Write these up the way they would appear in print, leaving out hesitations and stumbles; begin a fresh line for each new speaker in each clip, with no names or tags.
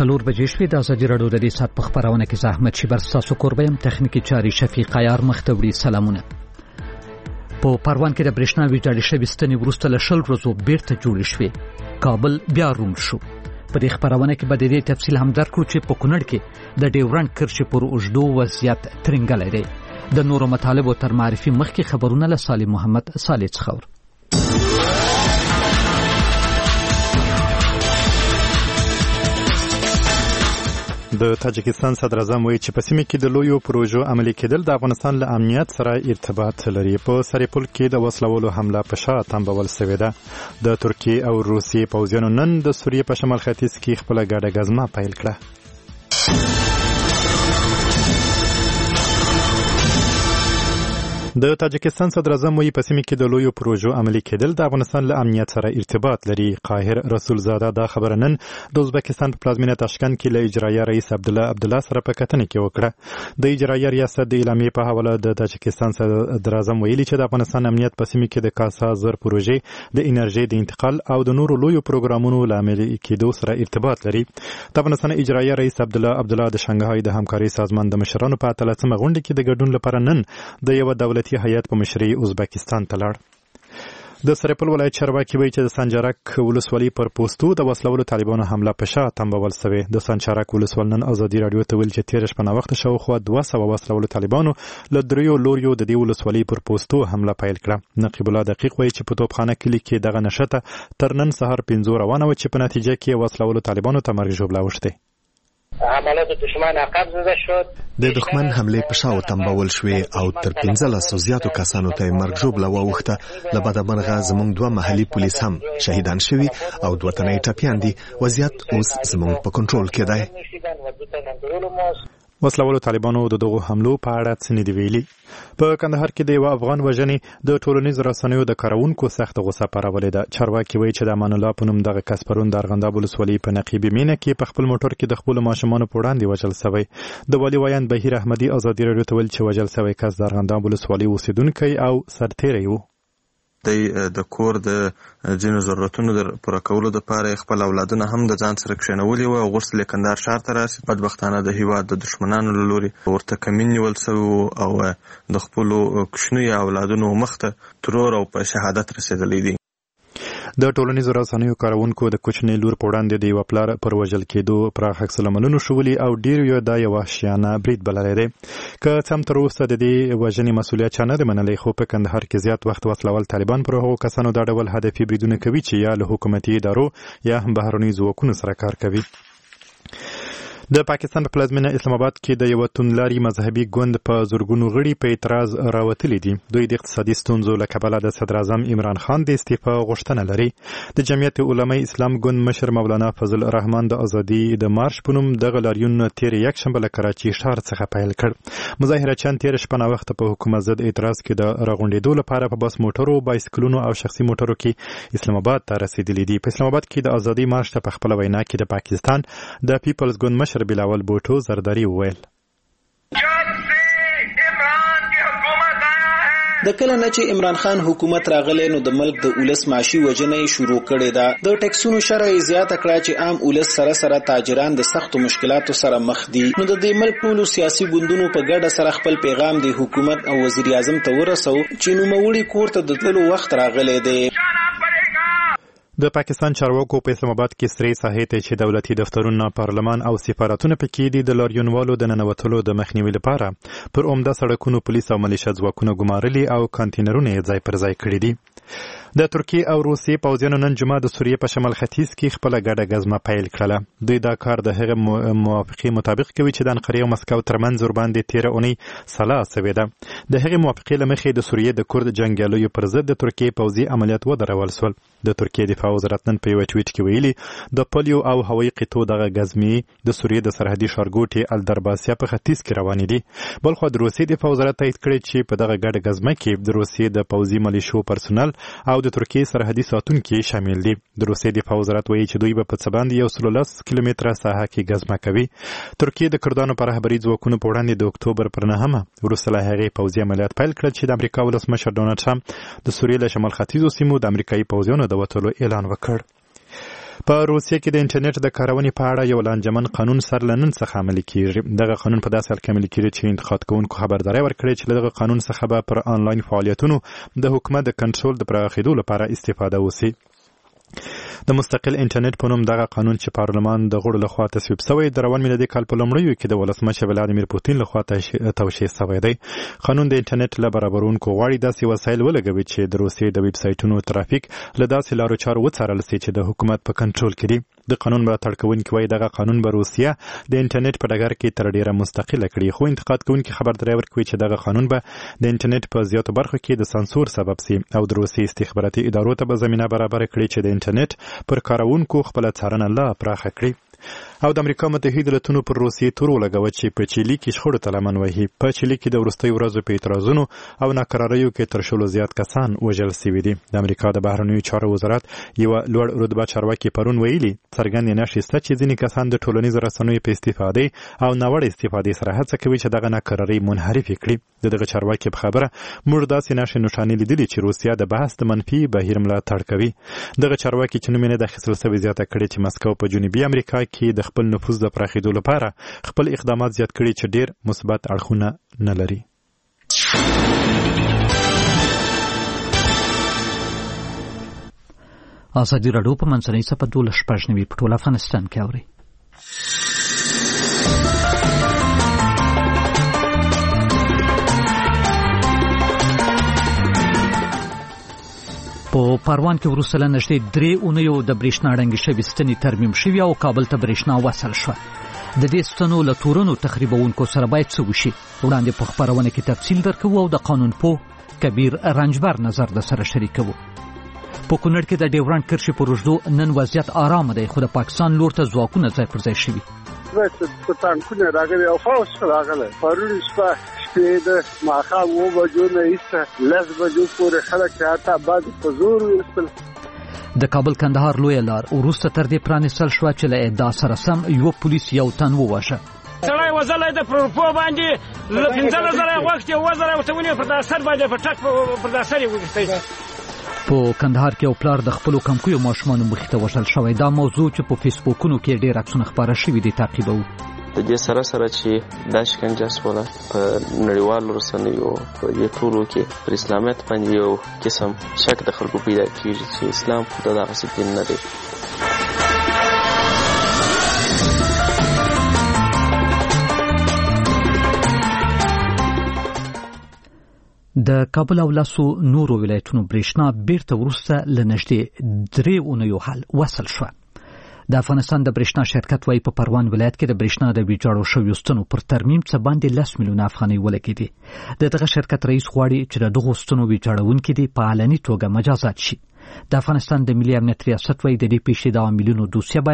4 بجې شوې. د ازادي راډیو د دې ساعت په خبرونه کې زحمت شي بر تاسو کوربه يم. تخنیکی چاري شفیق عیار مختوړي. سلامونه. په پروان کې د برېښنا ویجاړې شوې ستنې وروسته له 20 ورځو بیرته جوړې شوې. کابل بیا روم شو. په دې خبرونه کې به د دې تفصیل هم درکړو چې په کونړ کې د ډیورنډ کرښې پر اوږدو وضعیت ترنګلی دی. د نورو مطالبو تر معرفي مخکې خبرونه له صالح محمد صالح څخه.
د تاجکستان صدر اعظم وایي چې په سیمه کې د لویو پروژو عملي کېدل د افغانستان له امنیت سره ارتباط لري. په سرپل کې د وسلوالو حمله په شا تنبول شوې ده. د ترکیې او روسیې پوځیانو نن د سوریې په شمال ختیځ کې خپله ګډه ګزمه پیل کړه. د تاجکستان صدر اعظم وایي په سیمه کې د لویو پروژو عملي کېدل د افغانستان له امنیت سره ارتباط لري. قاهر رسول زاده دا خبره نن د ازبکستان په پلازمینه تاشکند کې له اجرایه رئیس عبدالله سره په کتنه کې وکړه. د اجرایه ریاست د اعلامیې په حواله د تاجکستان صدر اعظم ویلي چې د افغانستان امنیت په سیمه کې د کاسا زر پروژې د انرژي د انتقال او د نورو لویو پروګرامونو له عملي کېدو سره ارتباط لري. د افغانستان اجرایه رئیس عبدالله د شانګهای د همکاري سازمان د مشرانو په 13مه غونډه کې د ګډون لپاره نن د یو دولتي هیئت په مشرۍ ازبکستان ته لاړ. د سرپل ولایت چارواکي وایي چې د سنجرک ولسوالۍ پر پوستو د وسلوالو طالبانو حمله په شا تنبول شوې. د سنجرک ولسوال نن ازادي راډیو ته ویل چې تیر شپه ناوخته شاوخوا 200 وسلوالو طالبانو له دریو لوریو د دې ولسوالۍ پر پوستو حمله پیل کړه. نقیب الله دقیق وایي چې په توپخانه کلي کې دغه نشته تر نن سهار 5 روانه و چې په نتیجه کې وسلوالو طالبانو ته مرګ ژوبله اوښتې.
حملات دشمن عقب زده شد.
د دښمن حمله په شاو تنبول شوې او تر 15 زیاتو کسانو ته مرګ ژوبله واوښته. له بده مرغه زموږ 2 محلي پولیس هم شهیدان شوي او 2 تنه ټپیان دي. وضعیت اوس زموږ په کنټرول کې دی.
وسلوالو طالبانو د دغو حملو په اړه څه نه دی ویلي. په کندهار کې د یو افغان وژنې د ټولنیزو رسنیو د کارونکو سخت غوسه پارولې ده. چارواکي وایي چې د امان الله په نوم دغه کس پرون د ارغنداب ولسوالۍ په نقیبي مینه کې په خپل موټر کې د خپلو ماشومانو په وړاندې وژل شوی. د والي ویاند بهیر احمدي ازادي راډیو ته ویل چې وژل شوی کس د ارغنداب ولسوالۍ اوسیدونکی او سرتیری و.
د کور د ځینو ضرورتونو د پوره کولو لپاره خپل اولادونه هم د ځان سره کښېنولي وو او غوښتل یې کندهار ښار ته راسي. بدبختانه د هېواد د دښمنانو له لوري ورته کمین نیول سوي او د خپلو کوچنیو اولادونو مخ ته ترور او په شهادت رسېدلی دي.
د ټولنیزو رسنیو کارونکو د کوچنی لور په وړاندې د یو پلار پر وژل کېدو پراخ عکس العملونه شولي او ډیر یو د یو وحشیانه برید بللی دی. که څه تر اوسه د دې وژنې مسؤلیت چا نه دی منلی، خو په کندهار کې زیات وخت وسلوال طالبان پر هغو کسانو دا ډول هدفي بریدونه کوي چې یا له حکومتي ادارو یا هم بهرنیو ځواکونو سره کار کوي. د پاکستان په پلازمینه اسلام آباد کې د یو توندلاري مذهبي ګوند په زورګونو غړي په اعتراض راوتلي دي. دوی د اقتصادي ستونزو له کبله د صدر اعظم عمران خان د استعفا غوښتنه لري. د جمعیت علماء اسلام ګوند مشر مولانا فضل الرحمن د ازادي د مارش په نوم دغه لاریون تیر یکشنبه له کراچي ښار څخه پیل کړ. مظاهرچیان تیر شپه ناوخته په حکومت ضد اعتراض کې د راغونډېدو لپاره په بس موټرو، بایسکلونو او شخصي موټرو کې اسلام آباد ته رسیدلي دي. په اسلام آباد کې د ازادي مارش ته په خپل وینا کې د پاکستان د پیپلز ګوند مشر بلاول بوټو زرداری وویل.
د کله نه چې عمران خان حکومت راغلی نو د ملک د اولس معاشي وجنې شروع کړې ده. د ټیکسونو شرع زیاته کړه چې عام اولس سره سره تاجران د سختو مشکلاتو سره مخ دي. نو د دې ملک ټولو سیاسي ګوندونو په ګډه سره خپل پیغام د حکومت او وزیر اعظم ته ورسو چې نوموړي کور ته د تللو وخت راغلی دی.
د پاکستان چارواکو په اسلام آباد کې سری ساحې ته چې دولتي دفترونه، پارلمان او سفارتونه پکې دي د لاریونوالو د ننوتلو د مخنیوي لپاره پر عمده سړکونو پولیس او ملیشه ځواکونه ګمارلي او کانټینرونه یې ځای پر ځای کړي دي. د ترکیې او روسیې پوځیانو نن جمعه د سوریې په شمال ختیځ کې خپله ګډه ګزمه پیل کړله. دوی دا کار د هغې موافقې مطابق کوي چې د انقرې او مسکو ترمنځ ورباندې تېره اونۍ سلا سوې ده. د هغې موافقې له مخې د سوریې د کورد جنګیالیو پر ضد د ترکیې پوځي عملیات ودرول سول. د ترکیې دفاع وزارت نن په یو ټویټ کې ویلي د پولیو او هوایي قطعو دغه ګزمې د سوریې د سرحدي ښارګوټي الدرباسیا په ختیځ کې روانې دي. بلخوا د روسیې دفاع وزارت تایید کړی چې په دغه ګډه ګزمه کې د روسیې د پوځي ملیشو پرسونل او د ترکیې سرحدي ساتونکي شامل دي. د روسیې دفاع وزارت وایي چې دوی به په څه باندې 110 کیلومتره ساحه کې ګزمه کوي. ترکیې د کردانو په رهبري ځواکونو په وړاندې د اکتوبر پر 9 وروسته له هغې پوځي عملیات پیل کړل چې د امریکا ولسمشر ډونالډ ټرمپ د سوریې له شمال ختیځو سیمو د امریکایي پوځیانو د وتلو اعلان وکړ. په روسیه کې د انټرنیټ د کارونې په اړه یو لانجمن قانون سر له نن څخه عملي کیږي. دغه قانون په داسې حال کې عملي کیږي چې انتقاد کوونکو خبرداری ورکړي چې دغه قانون څخه به پر آنلاین فعالیتونو د حکومت د کنټرول د پراخېدو لپاره استفاده وشي. د مستقل انټرنیټ په نوم دغه قانون چې پارلمان د غړو لخوا تصویب شوی د روان میلادي کال په لومړیو کې د ولسمشر ولادیمیر پوتین لخوا توشیح شوی دی. قانون د انټرنیټ له برابرونکو غواړي داسې وسایل ولګوي چې د روسیې د ویب سایټونو ترافیک له داسې لارو چارو وڅارل شي چې د حکومت په کنټرول کې دي. د قانون ملاتړ کوونکي وایي دغه قانون به روسیه د انټرنیټ په ډګر کې تر ډیره مستقله کړي، خو انتقاد کوونکي خبرداری ورکوي چې دغه قانون به د انټرنیټ په زیاتو برخو کې د سانسور سبب شي او د روسیې استخباراتي ادارو ته به زمینه برابر کړي چې د انټرنیټ پر کاروونکو خپل څارنه لا پراخه کړي. او د امریکا متحده ایالاتونو پر روسیې تور ولګوي چې په چیلي کې شخړو ته لمن وهي. په چیلي کې د وروستیو ورځو په اعتراضونو او ناکراریو کې تر شلو زیات کسان وژل شوي دي. د امریکا د بهرنیو چارو وزارت یو لوړ رتبه چارواکي پرون ویلي څرګندې نښې شته چې ځینې کسان د ټولنیزو رسنیو په استفادې او ناوړه استفادې سره هڅه کوي چې دغه ناکرارۍ منحرفې کړي. دغه چارواکي په خبره موږ داسې نښې نښانې لیدلې چې روسیه د بحث د منفي بهیر ملاتړ کوي. دغه چارواکي چې نوم یې نه د اخیستل شوی زیاته کړې چې مسکو په جنوبي امریکا کې د خپل نفوذ د پراخېدو لپاره خپل اقدامات زیات کړي چې ډېر مثبت اړخونه نه لري.
ازادي راډیو په منځنۍ سپه 12 په ټول افغانستان کې اوري. په پروان کې وروسته له نږدې 3 اونیو د برېښنا ړنګې شوې ستنې ترمیم شوې او کابل ته برېښنا وصل شوه. د دې ستنو له تورنو تخریبونکو سره باید څه وشي؟ وړاندې په خپرونه کې تفصیل درکوو او د قانون پوه کبیر رنجبر نظر د سره شریکوو. په کونړ کې د ډیورنډ کرښې پر اوږدو نن وضعیت آرامه دی، خو د پاکستان لور ته ځواکونه ځای پر ځای شوي.
په تانکونه راغلي او فوج راغلی پرون شپه شپې د ماښام 9 بجو نه ایسته 10 بجو پورې خلک حتی بعد په زور ویستل.
د کابل کندهار لویه لار وروسته تر دې پرانیستل شوه چې له ادعا سره سم یو پولیس یو تن وواژه.
سړی وزلی د پروپو باندې له 15,000 وخت یې وزلی ورته ونیو پر داسر باندې په ټک پر داسر یې وویستی.
په کندهار کې یو پلار د خپلو کمکیو ماشومانو مخې ته وژل شوی. دا موضوع چې په فیسبوکونو کې ډېر عکسونه خپاره شوي دي تعقیبوو.
د دې سره چې دا شکنجه شوله په نړیوالو رسنیو په دې ټولو کې پر اسلامیت باندې یو قسم شک د خلکو پیدا کېږي چې اسلام خو دغسې دین نه دی. د کابل او لاسو نورو ولایتونو برېښنا بیرته وروسته له نږدې 3 اونیو حل وصل شوه. د افغانستان د برېښنا شرکت وايي په پروان ولایت کې د برېښنا د ویجاړو شویو ستنو پر ترمیم څه باندې 10 میلیونه افغانۍ ولګېدې. د دغه شرکت رئیس غواړي چې د دغو ستنو ویجاړونکي دي په علني توګه مجازات شي. د افغانستان د ملي امنیت ریاست وايي د دې پیښې د عاملینو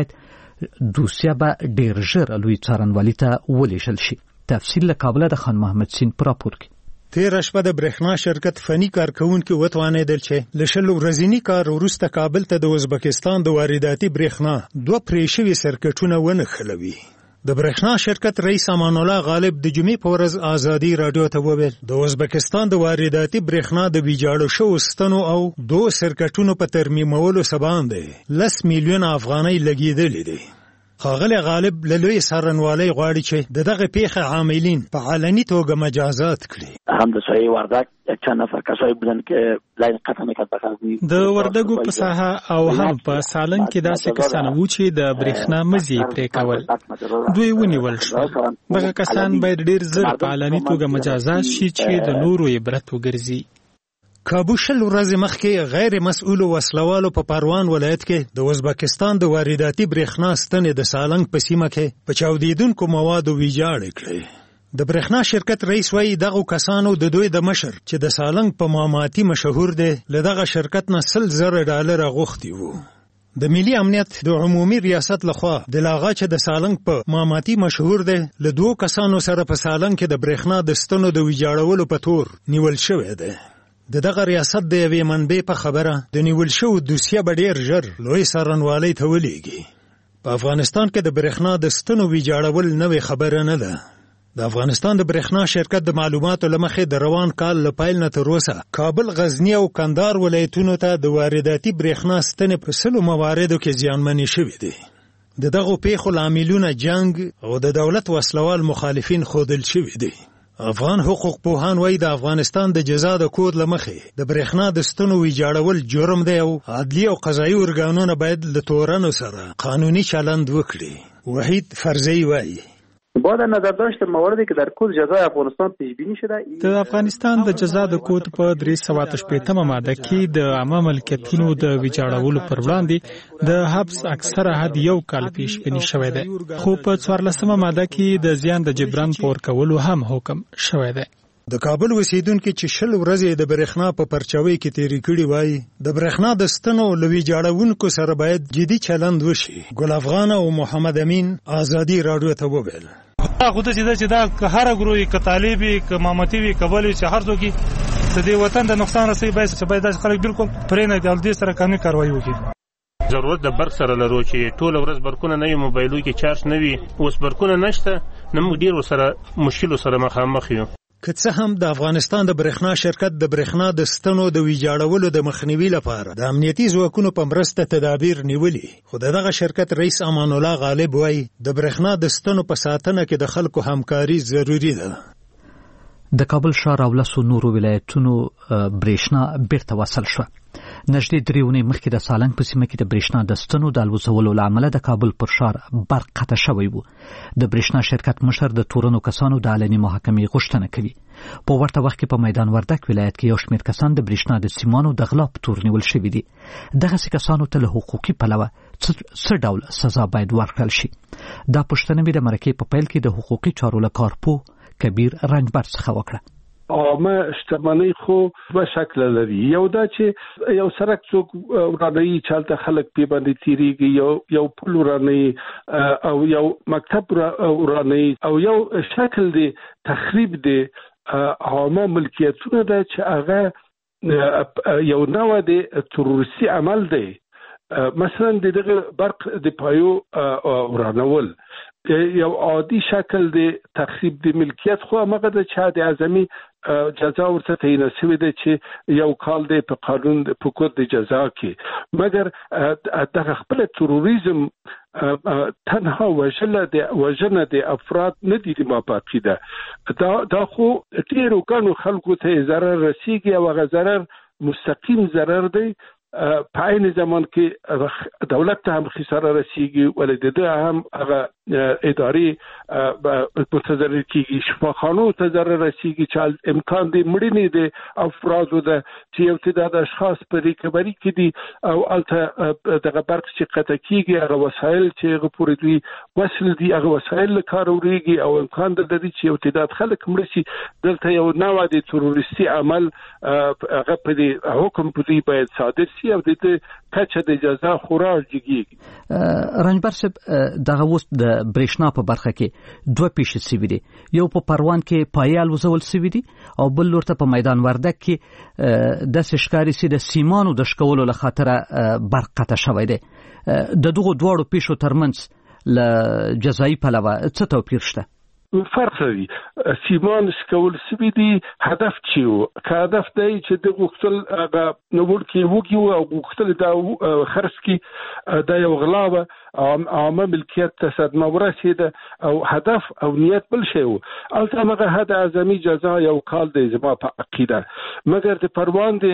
دوسیه به ډېر ژر لوی څارنوالي ته ولېږل شي. تفصیل له کابله د خان محمد سین په راپور کې.
تیر شپه د برېښنا شرکت فني کارکونکو وتوانېدل چې له شل ورځني کار وروسته کابل ته د ازبکستان د وارداتي برېښنا 2 پرې شوي سرکټونه ونښلوي. د برېښنا شرکت رئیس امان الله غالب د جمعې په ورځ ازادي راډیو ته وویل د ازبکستان د وارداتي برېښنا د ویجاړو شوو ستنو او 2 سرکټونو په ترمیمولو سبب 10 میلیونه افغانۍ لګېدلې دي. ښاغلی غالب له لوی څارنوالۍ غواړي چې د دغه پیښې عاملین په علني توګه مجازات کړي.
هم د سایه وردک چند نفر کسایی بودن که لاین قطع میکرد بخزی
د وردګو په ساحه او هم په سالنګ کې داسې کسان وو چې د برېښنا مزي پرې کول. دوی ونیول شول. دغه کسان باید ډېر زر په علني توګه مجازات شي چې د نورو عبرت وګرځي.
کابو شل ورځې مخکې غیر مسؤلو وسلوالو په پروان ولایت کې د ازبکستان د وارداتي برېښنا ستنې د سالنګ په سیمه کې په چاودېدونکو موادو ویجاړې کړې. د برېښنا شرکت رئیس وایي دغو کسانو د دوی د مشر چې د سالنګ په ماماتي مشهور دی له دغه شرکت نه $100,000 غوښتي وو. د ملي امنیت د عمومي ریاست لخوا د لاغا چې د سالنګ په ماماتي مشهور دی له 2 کسانو سره په سالنګ کې د برېښنا د ستنو د ویجاړولو په تور نیول شوی دی. د دغه ریاست د یوې منبع په خبره د نیول شوو دوسیه به ډېر ژر لوی څارنوالۍ ته ولېږي. په افغانستان کې د برېښنا د ستنو ویجاړول نوې خبره نه ده. د افغانستان د برېښنا شرکت د معلوماتو لمخې د روان کال له پیل نه تر اوسه کابل، غزنی او کندهار ولایتونو ته د وارداتي برېښنا ستنې په 100 مواردو کې زیانمنې شوې دي. دغه پیښو لاملونه جنگ او د دولت وسلوال مخالفین خودل شوي دي. افغان حقوق پوهان وایي د افغانستان د جزا د کود لمخې د برېښنا د ستنو ویجاړول جرم دی او عدلي او قضایي ارګانونه باید له تورنو سره قانوني چلند وکړي. وحید فرزی وایي
با در نظر داشت مواردی که در کد جزای افغانستان پیش بینی شده،
د افغانستان د جزا د کود په 388 ماده کې د عامه ملکیتونو د ویجاړولو پر وړاندې د حبس اکثره حد 1 کال پیش بینی شوی دی، خو په 14 ماده کې د زیان د جبران پور کولو هم حکم شوی دی.
د کابل اوسیدونکو چې 20 ورځې د برېښنا په پرچاوي کې تیرې کړې وای، د برېښنا د ستنو لوي جاړونکو سره باید جدي چلند وشي. ګل افغان او محمد امین آزادی رادیو ته وویل
خو ته چې دا هر ګروي ک طالبي ک مامتي وی کبل چې هر څوک د دې وطن د نقصان رسي باید د خلک بالکل پرې نه د سره قانوني کاروایی وکړي.
ضرورت د برق سره لرو چې ټول ورځ برقونه نه وي، موبایلو کې چارج نه وي، اوس برقونه نشته، نو موږ ډیر سره مشکل سره مخامخ یو.
که څه هم د افغانستان د برېښنا شرکت د برېښنا د ستنو د ویجاړولو د مخنیوي لپاره د امنیتي ځواکونو په مرسته تدابیر نیولي، خو دغه شرکت رئیس امان الله غالب وایي د برېښنا د ستنو په ساتنه کې د خلکو همکاري ضروری ده.
د کابل ښار او لسو نورو ولایتونو برېښنا بیرته وصل شوه. نږدې 3 ونې مخکې د سالنګ په سیمه کې د برېښنا د ستنو د الوزولو له امله د کابل پر ښار برق قطع شوی و. د برېښنا شرکت مشر د تورنو کسانو د علني محاکمې غوښتنه کوي. په ورته وخت کې په میدان وردګ ولایت کې یو شمېر کسان د برېښنا د سیمانو د غلا په تور نیول شوي دي. دغسې کسانو ته له حقوقي پلوه څه ډول سزا باید ورکړل شي؟ دا پوښتنه مې د مرکې په پیل کې د حقوقي چارو له کارپوه کبیر رنجبر څخه وکړه.
عامه شتمنۍ خو په شکل لري. یو دا چې یو سړک څوک ورانوي، چالت خلک په باندې تیریږي، یو پل ورانوي او یو مکتب ورانوي او یو شکل دی تخریب دی عامه ملکیتونه ده چې هغه یو نوع دی تروریستي عمل دی. مثلا دغه برق د پایو ورانول یو عادي شکل دی تخریب د ملکیت، خو هغه د چا د اعظمي جزا ورته تعیین شوی دی چې یو کال دی په قانون په کود د جزا کې. مګر دغه خپل تروریزم تنها وژنه د افراد نه دي ما پاتې ده. دا خو ډیرو ګڼو خلکو ته ضرر رسیږي او هغه ضرر مستقیم ضرر دی. په عین زمان کې دولت ته هم خساره رسیږي، ولې د هم هغه اداري متضرر کیږي، شفاخانو ته ضرر رسیږي چې امکان دی مړینې د افرادو ده چې یو تعداد اشخاص په ریکوري کې دي او الته دغه برق چې قطع کیږي، هغه وسایل چې هغه پورې دوی وصل دي هغه وسایل له کار وریږي او امکان دی چې یو تعداد خلک مړ شي. دلته یو نوع د تروریستي عمل هغه په دې حکم په دې باید صادر شي او د کچه د جزا خورا جګیږي.
رنجبر صاحب دغه اوس د برېښنا په برخه کې 2 پیښې شوې دي، یو په پروان کې پایال وزول شوی دی او بل لورته په میدان وردګ کې د سشکاري سي د سیمانو د شکولو له خاطر برق قطع شوی دی. د دغه دوړو پیښو ترمنځ له جزایي پلوه څه توپیر شته؟
فرق لري. سیمان سکول سوي دي هدف چیو که هدف دی چې د غوښتل نور کې وګیو او غوښتل دا خرڅ کی دا یو غلاوه عامه ملکیت ته صدمه ورسېده او هدف او نیت بل شی و. البته هغه حد اعظمي جزا یو کال دی زما په عقیده. مګر د پروان د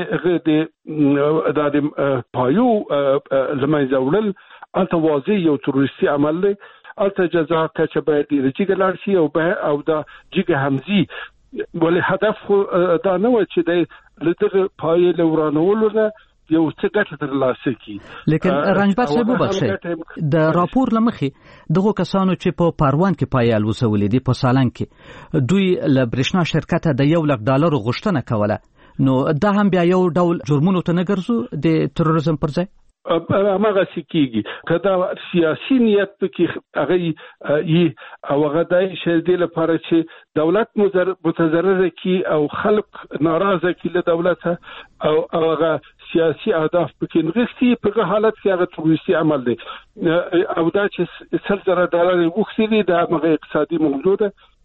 پایو لمنځه وړل البته واضح یو تروریستي عمل دی. البته جزا کچه باید د جګه لاړ شي او دا جګه همزي ولې هدف خو دا نه و چې د لدغه پای له ورانولو نه یو څه ګټه ترلاسه کړي.
لیکن رنجبر صاحب وبخښئ د راپور لمخې دغه کسانو چې په پروان کې پایال وسولې دي په سالنګ کې دوی له برېښنا شرکت د $1,00,000 غوښتنه کوله، نو دا هم بیا یو ډول جرمونو ته نه ګرځو د تروریزم پر ځای؟
هغه سکیږي کدا سیاسي نیت پکې هغه یي او هغه دای شې لپاره چې دولت متضرر کی او خلق ناراضه کی له دولت او هغه سیاسي اهداف پکې نغښتي په حالت کې هغه تروریستي عمل دی او دا چې $1,000 وښتي دا هغه اقتصادي موضوع ده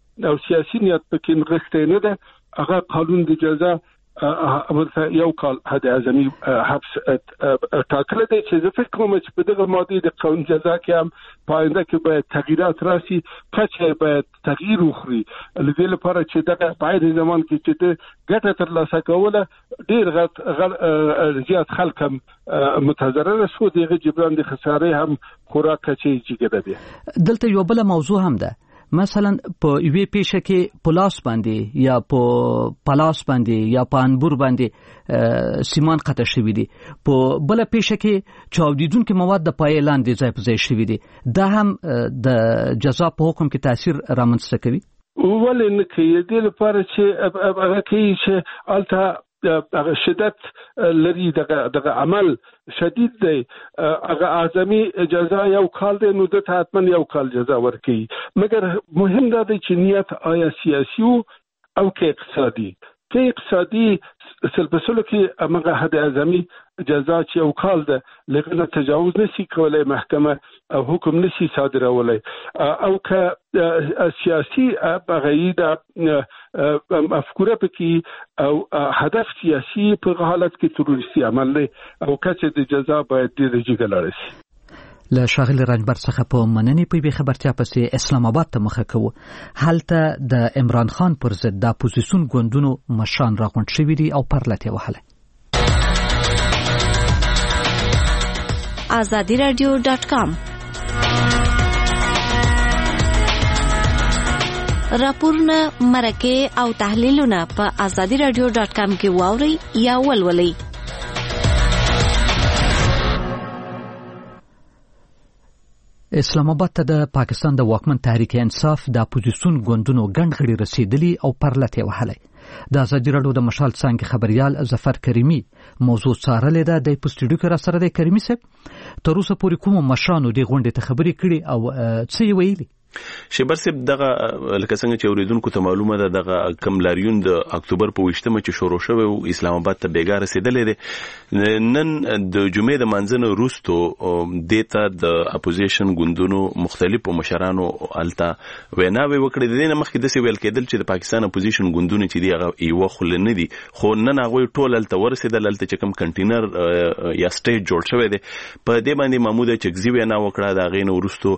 او سیاسي نیت پکې نغښتې نه ده. هغه قانون د جزا امرته یو کال حد اعظمي حبس ټاکل دی چې زه فکر کوم چې په دغه ماده د قانون جزا کې هم پاینده کې باید تغییرات راسي، کچه باید تغییر وخوري لدې لپاره چې دغه پای د زمان کې چې د ګټه ترلاسه کوله ډېر زیات خلک هم متضرر شو، دغه جبران د خسارې هم خوراک کچې جګه ده.
دلته یو بل موضوع هم ده، مثلا په یوې پیښه کې پلاس باندې یا په پلاس باندې یا په انبور باندې سیمان قطع شوی دي، په بل پیښه کې چاودیدونکو مواد د پای لاندې ځای په ځای شوی دي. دا هم د جزا په حکم کې تاثیر رامنځته کوي.
ولې نه کوي؟ دې لپاره چې هغه کوي چې الته شدت لري، دغه عمل شدید دی، هغه اعظمي جزا یو کال دی، نو د حتما یو کال جزا ورکړي. مګر مهم دا دی چې نیت آیا سیاسي او که اقتصادي. که اقتصادي سلبسلو کې هغه حد اعظمي جزا چې یو کال ده لغنه تجاوز نشي کولای محکمه او حکم نشي صادرولای، او که سیاسي بغیر مفکوره پکې او هدف سیاسي په حالت کې تروریستي عمل دی او کچه د جزا باید ډېر جګه لاړ شي.
له شاغل رنجبر څخه په مننې په خبرتیا پسې اسلام آباد ته مخه کوو. هلته د عمران خان پر ضد د اپوزیسیون ګوندونو مشران راغونډ شوي دي او پرلته وهله.
azadiradio.com راپورونه، مرکه او تحلیلونه په azadiradio.com کې واوري یا ولولئ.
اسلام آباد ته د پاکستان د واکمن تحریک انصاف د اپوزیسیون ګوندونو ګڼ غړي رسیدلی او پرلته وهله. د ازادي راډیو د مشال څنګه خبريال ظفر کریمی موضوع څارلې ده. د پوسټډیو کې را سره د کریمی صاحب تر اوسه پورې کوم مشرانو د غونډې ته خبرې کړي او څه ویلي؟
شبر سیب دغه لکه څنګه چې اوریدونکو ته معلومه ده دغه کم لاریون د اکتوبر په 28مه چې شروع شوی او اسلام آباد ته بیګا رسیدلې ده. نن د جمعې د منځنه وروستو دیتا د اپوزیشن ګوندونو مختلفو مشرانو الته ویناوي وکړې. د دې مخکې د سی ویل کېدل چې د پاکستان اپوزیشن ګوندونو چې دی هغه یو خل نه دي، خو نن هغه ټول الته ورسېدل. الته چې کم کنټینر یا سټیج جوړ شوی دی په دې باندې محمود چکزی وینا وکړه. دا غین ورستو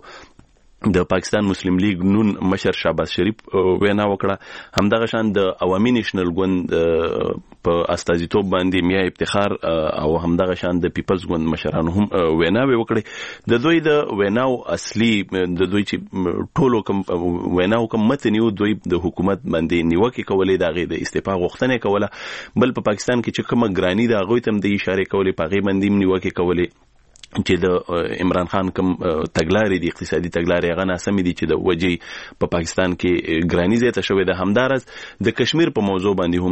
د پاکستان مسلم لیگ نون مشر شهباز شریف وینا وکړه. همدغه شان د عوامي نېشنل ګوند په استازیتوب باندې میا افتخار او همدغه شان د پیپلز ګوند مشرانو هم ویناوي وکړي. د دوی د ویناو اصلي د دوی چې ټولو کوم ویناو کوم متن یو دوی د حکومت باندې نیوکه کولې، دغه د استعفا غوښتنه کوله. بل په پاکستان کې چې کوم ګرانی د غوي تم د اشاره کولې، پاغي باندې نیوکه کولې چې د عمران خان کوم تګلارې د اقتصادي تګلارې هغه ناسمې دي چې د وجې په پاکستان کې ګرانی زیاته شوې ده. همدارس د کشمیر په موضوع باندې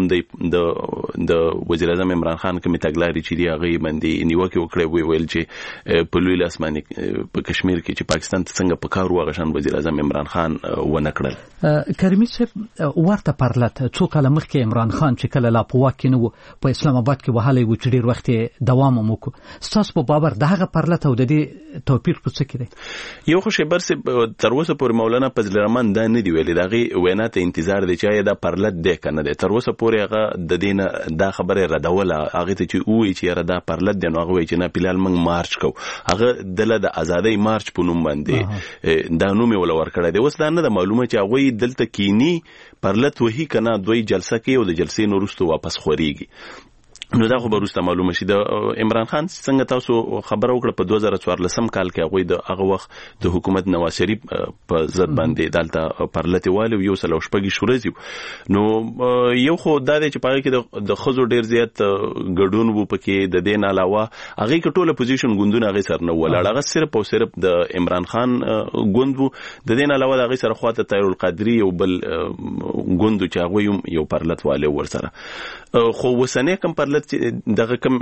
هم د وزیر اعظم عمران خان کوم تګلارې چې دی هغه باندې نیوکه وکړه، ویل چې په لوی لاس باندې په کشمیر کې چې پاکستان ته څنګه په کار واغشان وزیر اعظم عمران خان ونه کړل.
کریمی صاحب ورته پرلت څو کال مخکې عمران خان چې کله لا په واک کې نو په اسلام آباد کې وهاله و چې ډیر وخت دوام وکړ. ستاسو په باور دغه پرلت او د دې توپیر په څه کې دی؟
یو خو شبر سي تر اوسه پورې مولانا فضل الرحمن دا نه دی ویلي، دغه وینا ته انتظار دی چې دا پرلت دی کنه دی. تر اوسه پورې هغه د دینه دا خبره ردوله، هغه ته چې وایي چې دا پرلت دی، نو هغه وایي چې نه پیلال موږ مارچ کو، هغه دله د ازادۍ مارچ په نوم باندې دا نوم ول ورکړی دی. اوس دا نه معلومه چې هغه دلته کینی پرلت وਹੀ کنه دوی جلسه کوي او د جلسې نورستو واپس خوريږي. نو دا خو بروسته معلومه شي. د عمران خان څنګه تاسو خبر وکړه په 2014 کال کې هغه د هغه وخت د حکومت نواز شریف په ضد باندې دالته پرلته والو یو سل او شپږی شورزي. نو یو خو دا چې پاره کې د خزو ډیر زیات ګډون وو پکې. د دین علاوه هغه کې ټوله پوزیشن ګوندونه هغه سره نه ولاړ، هغه صرف او صرف د عمران خان ګوند وو. د دین علاوه هغه سره خواته طاهر القادری یو بل ګوند چې هغه یو پرلت والو ور سره. خو وسنه کم پرلت دغه کم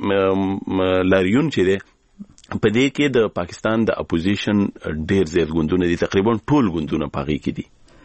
لاریون چې دی په دې کې د پاکستان د اپوزیشن ډیر زیات ګوندونه دي، تقریبا ټول ګوندونه پاغي کې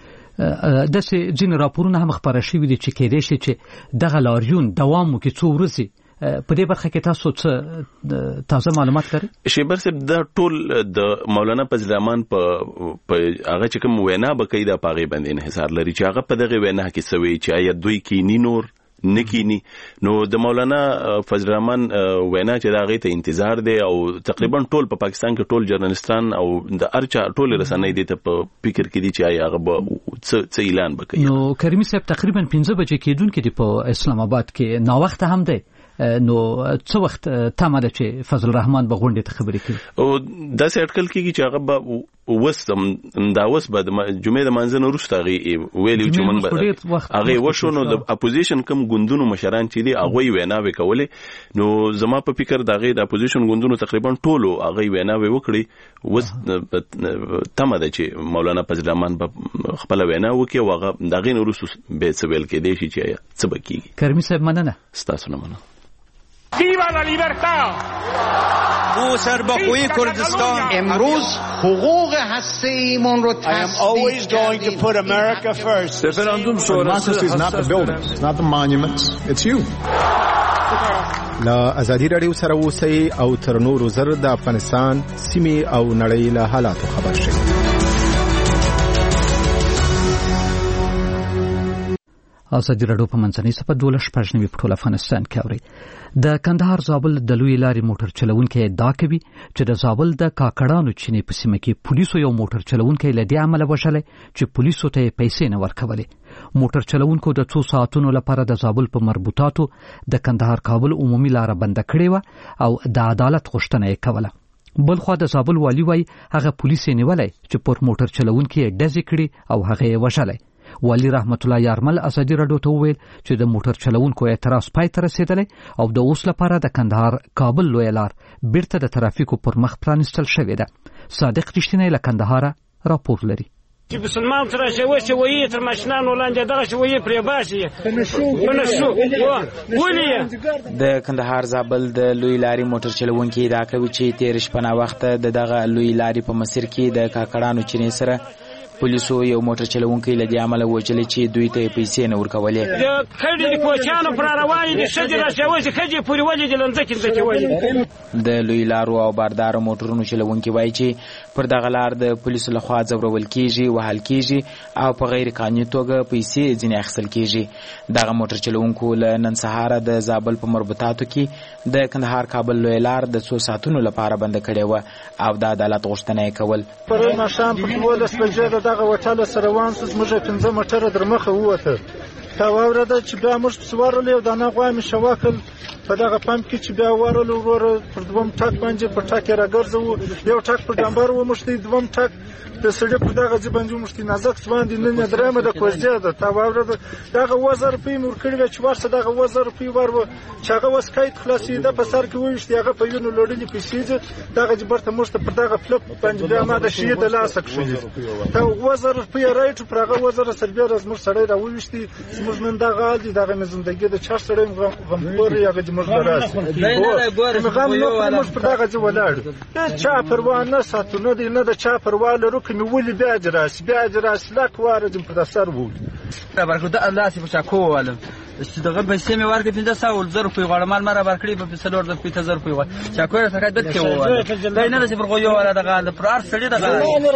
دي.
داسې ځینې راپورونه هم خبره شوي دي چې کېدای شي چې دغه لاریون دوام وکړي څو ورځې په دې برخه کې تاسو څه تازه معلومات لرئ؟
شیبر صاحب دا ټول د مولانا فضل الرحمن په هغه چې کوم وینا به کوي دا پاغي باندې انحصار لري چې هغه په دغه وینا کې سوي چې آیا دوی کینی نور نکینی. نو د مولانا فضل الرحمن وینا چې دا غي ته انتظار دی او تقریبا ټول په پاکستان کې ټول جرنالستان او د ارچا ټول رسنۍ دي ته په فکر کې دي چې آیا هغه څه اعلان وکړي.
نو کریمي صاحب تقریبا 15 بجې کېدونکې دی په اسلام آباد کې نو وخت هم دی. نو څو وخت تمه ده چې فضل الرحمن به غونډې ته خبرې کوي
او دا څه اټکل کیږي چې هغه به وستم دا وس بعد جمعې د منځنه وروسته غي ویلو چې مونږ به هغه وشو. نو د اپوزیشن کم ګوندونو مشران چې دي هغه ویناوي کولې. نو زما په فکر دا غي د اپوزیشن ګوندونو تقریبا ټولو هغه ویناوي وکړي. وس تمه ده چې مولانا فضل الرحمن په خپل وینا وکړي او هغه دا غي وروسته به څه ویل کې دي چې څه بکیږي.
کریمي صاحب مننه
ستاسو نه مننه.
Viva la libertad!
او سربخوی کردستان
امروز حقوق هسته‌ایمان رو
I am always going to put America first.
Referendum sonrası is not the buildings, it's not the monuments, it's you.
لا ازادي رادیو سره اوسئ او تر نورو زر د افغانستان سیمې او نړۍ له حالاتو خبر شئ.
ازادي رادیو په منځنۍ صفه 12 په ټول افغانستان کې اوري. د کندهار زابل د لوی لارې موټر چلوونکي ادعا کوي چې د زابل د کاکړانو چینې په سیمه کې پولیسو یو موټر چلوونکی له دې عمله وژلی چې پولیسو ته پیسې نه ورکولې. موټر چلوونکو د 2 ساعتونو لپاره د زابل په مربوطاتو د کندهار کابل عمومي لار بند کړې و او د عدالت غوښتنه یې کوله. بلخوا د زابل والی وای هغه پولیس یې نیولای چې پر موټر چلوونکي ډزې کړي او هغه یې وژلی. والی رحمت الله یارمل ازادي رادیو ته وویل چې د موټر چلوونکو اعتراض پای ته رسیدلی او د اوس لپاره د کندهار کابل لوی لار بیرته د ترافیکو پر مخ پرانستل شوې ده. صادق رښتینی له کندهار راپور لري.
چې مسلمان تر شوی وایي تر ماشینان ولاندې دغه شوی پرې باسي پنشو ولې
د کندهار زابل د لوی لاري موټر چلوونکي دا کوي چې تیر شپه نا وخت دغه لوی لاري په مسیر کې د کاکړانو چینې سره پولیسو یو موټر چلوونکی له دې عمله وژلې چې دوی ته پیسې نه ورکولې.
د کډې د کوچانو پر روانې دي ښځې راچوي چې ښځې پورې ولې دي لنځکې ولې.
د لوی لارو او باردارو موټرونو چلوونکي وایي چې پر دغه لار د پولیسو لخوا ځورول کیږي وهل کیږي او په غیر قانوني توګه پیسې ځینې اخیستل کیږي. دغه موټر چلوونکو له نن سهار د زابل په مربوطاتو کې د کندهار کابل لوی لار د 2 ساعتونو لپاره بند کړې و او د عدالت غوښتنه یې کول.
پرون ماښام په 12 بجې دغه وټاله سره وان څه زموږ 15 موټر در مخه ووته. تا واورده چې بیا موږ سوارل یو دانه غوا می شواکل په دغه پمپ کې چې بیا ورل ورور پر دوم ټاک باندې په ټاک راګرځو یو ټاک په ډمبر و مشتي دوم ټاک د سړي په دغه ځبنجو مشتي نازک باندې نه درامه د کوزده ده. تا واورده دغه 1000 روپۍ مور کړی چې ورسره دغه 1000 روپۍ ورو چې هغه وسکایت خلاصي ده په سر کې وښتي هغه په یونو لوړلې پیسې دغه جبرته مشته پر دغه فلپ باندې بیا ما د شي د لاس کښې تا 1000 روپۍ رایټ پر هغه 1000 سر بیا زموږ سړی راوښتي زموږ نن دغه دي دغه زندګي د چا سړی غمخور یا د موږ راځي غم نو موږ پر دغه ځو ولاړ چا پروا نه ساتو نه دی نه د چا پروا لرو کې ولې بیا جراس لاک وارد پر سر وو
دا برګو الله سي په چاکو والم چې دغه پیسې مې ورکړې 1500 روپۍ غواړم مال مره ورکړې په 300 روپۍ غواړم چاکو سره دد کې وواله دا نه د پر غویو ولا دغه پر ار سړي دغه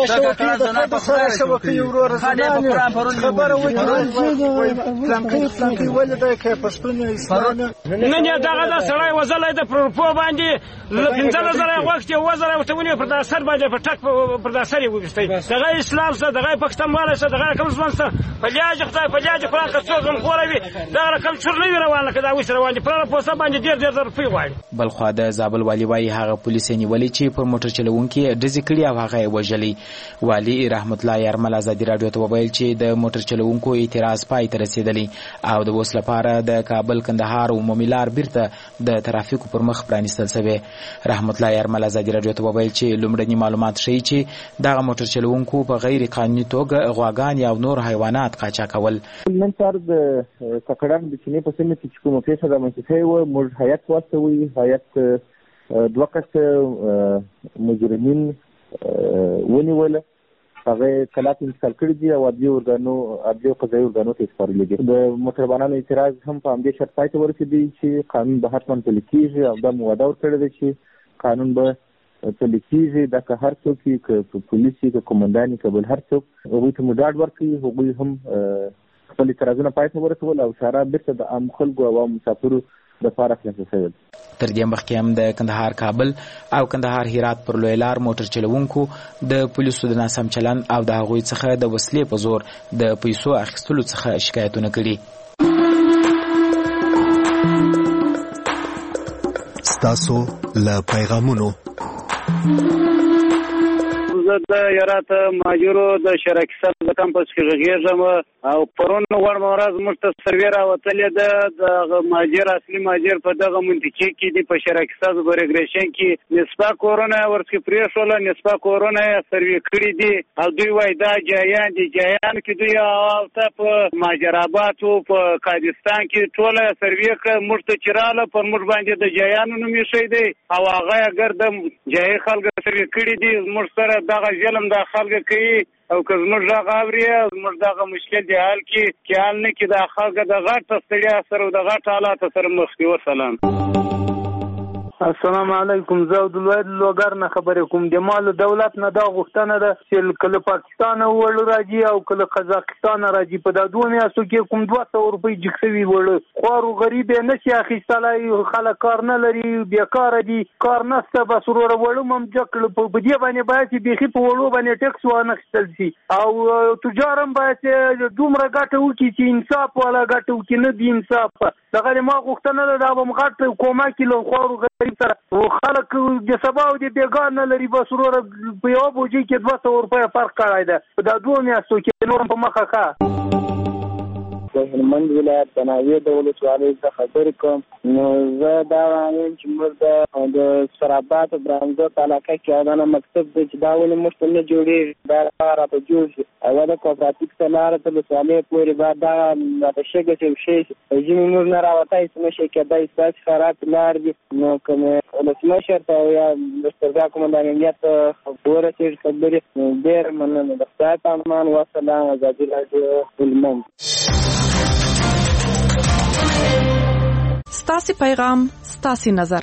په سره شو کې ورور خبره وکړي پلانکی ولدا کې پښتون اسلام
نه دغه د سړی وزلای د پروپو باندې 15000 وخت یو وزره وتونی پر د سر باندې په ټک پر د سر وګستای دغه اسلام سره دغه پښتون والا سره دغه کوم ځوان سره په لاج خدای په لاج قران که څوک هم خوروي دا رقم چورلوي روانه کدا وښ روانه پر پوسه باندې ډیر روپۍ غواړي.
بل خو د زابل والی وای هغه پولیس نیولې چې پر موټر چلوونکي ډزې کړي او هغه وژلي. والی رحمت الله یارمل ازادي رادیو ته وویل چې د موټر چلوونکو اعتراض پای ته رسیدلی او د اوس لپاره د کابل کندهار عمومي لار بیرته د ترافیکو پر مخ پرانیستل شوی. رحمت الله یارمل ازادي رادیو ته وویل چې لومړني معلومات ښیي چې دغه موټر چلوونکو په غیر قانوني توګه غواګان یا نور حیوانات قاچاق کول.
نن سهار د کاکړانو د چینې په سیمه کې کومه پیښه رامنځته شوې وه موږ هیات واستوي هیات 2 کسه مجرمین ونیول هغه کلات انتقال کړي دي او عدلي قضایي ارګانو ته سپارلي دي. د موټروانانو اعتراض هم په همدې شرط پای ته ورسېدی چې قانون به حتما پلي کېږي او دا مو وعده ورکړې ده چې قانون به پلي کېږي. دا که هر څوک وي، که پولیس وي، که قومندان وي، که بل هر څوک، هغوی ته مو ډاډ ورکوي. هغوی هم خپل اعتراضونه پای ته ورسول او اشاره بیرته د عام خلکو او مسافرو لپاره خلاصه شوې.
تر دې مخکې هم د کندهار کابل او کندهار هرات پر لوی لار موټر چلوونکو د پولیسو د ناسم چلند او د هغوی څخه د وسلې په زور د پیسو اخیستلو څخه شکایتونه کړي.
ستاسو له پیغامونو
زه د هرات ماجرو د شرکسل د کمپس کې غږیږم او پرون غوړ مورز موږ ته سروې راوتلې ده. د ماجر اصلي ماجر په دغه منطقې کې دی، په شرکسل برګریشن کې نسبه کورونه ورڅخه پرېښوله، نسبه کورونه سروې کړي دي او دوی وایي دا جایان دي. جایان کې دوی هلته په ماجرآباد او په کادستان کې ټوله سروې موږ ته چې راغله پر موږ باندې د جایانو نوم ایښی دی او هغه اگر د جایي خلکو سروې کړي دي موږ سره دغه ظلم د خلکو کوي او که زموږ دغه اوري زموږ دغه مشکل دی حل کې حل نه کړي د خلکو د غټ ستړیا سره او د غټ حالات سره مخ کې. وسلام. السلام علیکم. زه عبدالواحد لوګر نه خبرې کوم. د مال دولت نه دا غوښتنه ده چې کله پاکستان وړ راځي او کله قزاقستان راځي په دا دوه میاشتو کې کوم 200 روپۍ جکسوي وړ خو غریب نه شي اخیستلای، خلک کار نه لري، بیکار دي، کار نشته، بس ورور وړو مم جکل په دې باندې باید بيخي په وړو باندې ټیکس وانه خپل شي او تجارم باید دومره ګټه وکړي چې انصاف ولا ګټه وکړي، نه دی انصاف. دغه ما غوښتنه ده دا به مغټ کومه کیلو خو سره او خلک د سبا او د بیګان نه لري، بس ورور په یو بوجي کې 200 روپۍ فرق کړای ده په دا دوه میاشتو کې نور په مخه کا. د هلمند ولایت د ناوې د ولسوالۍ څخه خبرې کوم. نو زه دا وایم چې موږ د سرابات او برانزو علاقه کې دا مکتب دی چې دا ولې موږ ته نه جوړېږي، دا راته جوړ شي او د کوپراتیف څخه لاره تر ولسوالۍ پورې باید دا د شګه چې شي ځینې موږ نه راوتای چې نشي کېدای ستاسو خراب لار دي. نو کوم ولسمشر ته یا مسترګا قومندان امنیت خبره چې خبرې ډېر مننه. د خدای په امان. والسلام. ازادي راډیو هلمند.
ستاسي پیغام ستاسي نظر.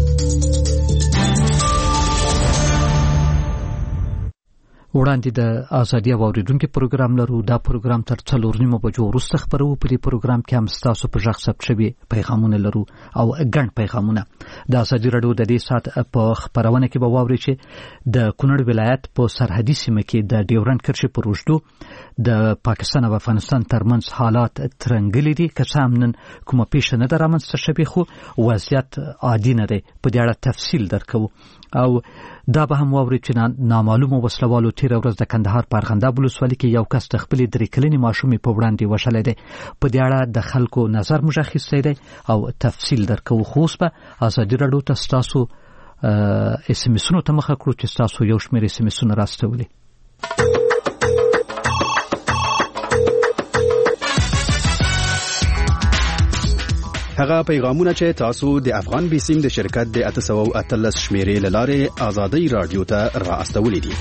وړاندې د ازادي اوریدونکو پروګرام لرو. دا پروګرام تر 4:30 بجو وروسته خبرو. په دې پروګرام کې هم تاسو په ژغ ثبت شوي پیغامونه لرو او ګڼ پیغامونه. د ازادي رادیو د دې سات په خبرونه کې به واوري چې د کونړ ولایت په سرحدي سیمه کې د ډیورند کرښې پر وشدو د پاکستان او افغانستان ترمنځ حالات ترنګلي دي. که څه هم نن کومه پیښه نه درامنځته شوې خو وضعیت عادي نه دی. په دې اړه تفصیل درکو او دا به هم واوري چې نامعلومه وسلوالو تیر ورځ د کندهار په ارغنداب ولسوالۍ کې یو کس د خپلې 3 کلنې ماشومې په وړاندې وشلې دی. په دې اړه د خلکو نظر موږ اخیستی دی او تفصیل درکو. خو اوس به ازادي راډیو ته ستاسو اس ام اسونو ته مخه کړو چې تاسو یو شمېر اس ام اسونه راستولي.
هغه پیغامونه چې تاسو د افغان بیسیم د شرکت د 813 شمیرې لاره آزادی رادیو ته را استولې دي.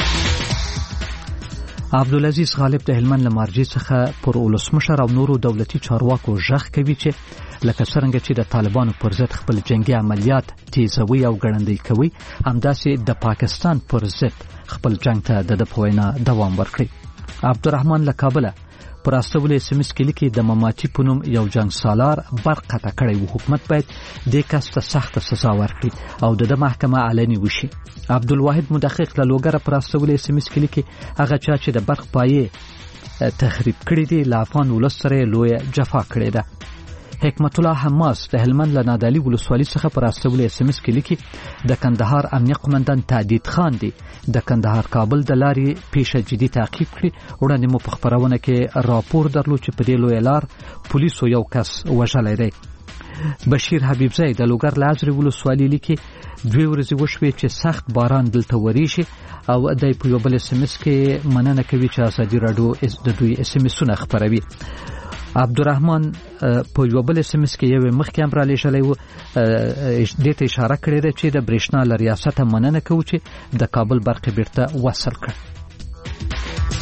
عبدالعزیز غالب د هلمند لمارجې څخه پر ولسمشر او نورو دولتي چارواکو ژغ کوي چې لکه څنګه چې د طالبانو پر ضد خپل جنگي عملیات تیزوي او ګړندۍ کوي، همداسې د پاکستان پر ضد خپل جنگ ته د پوینا دوام ورکړي. عبدالرحمن له کابل پر استول اس ام اس کې لیکي د مماتی پونم یو جنگ سالار برقطه کړی و، حکومت باید د کس ته سخت سزا ورکړي او د محکمه علني وشي. عبدالواحد مدقق له لوګر پر استول اس ام اس کې لیکي هغه چا چې د برق پایې تخریب کړی دی له افغان ولسره لوی جفا کړی ده. حکمت الله حماس د هلمند له نادعلي ولسوالۍ څخه پر استول اس ام اس کې لیکي د کندهار امنیه قومندان تعدید خان دی د کندهار کابل د لارې پیښه جدي تعقیب کړي. وړاندې مو په خبرونه کې راپور درلود چې په دې لوی لار پولیسو یو کس وژلی دی. بشیر حبیبزی د لوګر لازري ولسوالۍ لیکي 2 ورځې وشوې چې سخت باران دلته وریشي او د په یو بل اس ام اس کې مننه کوي چې ازادي راډیو د دوی اس ام اسونه خبروي. عبدالرحمن په یو بل اس ام اس کې یو مخکې هم را لېږلی و، دې ته اشاره کړې ده چې د برېښنا له ریاسته مننه کوو چې د کابل برق بیرته وصل کړ.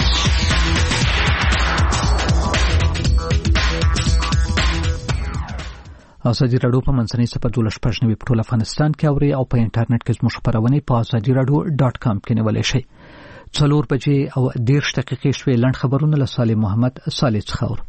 ازادي رادیو په منځنۍ صفحه 12 په ټول افغانستان کې اوري او په انټرنیټ کې زموږ خبرونه په azadiradio.com کې نیولای شئ. 4 بجې او 10 دقیقې شوي لنډ خبرونه له صالح محمد صالح څخه.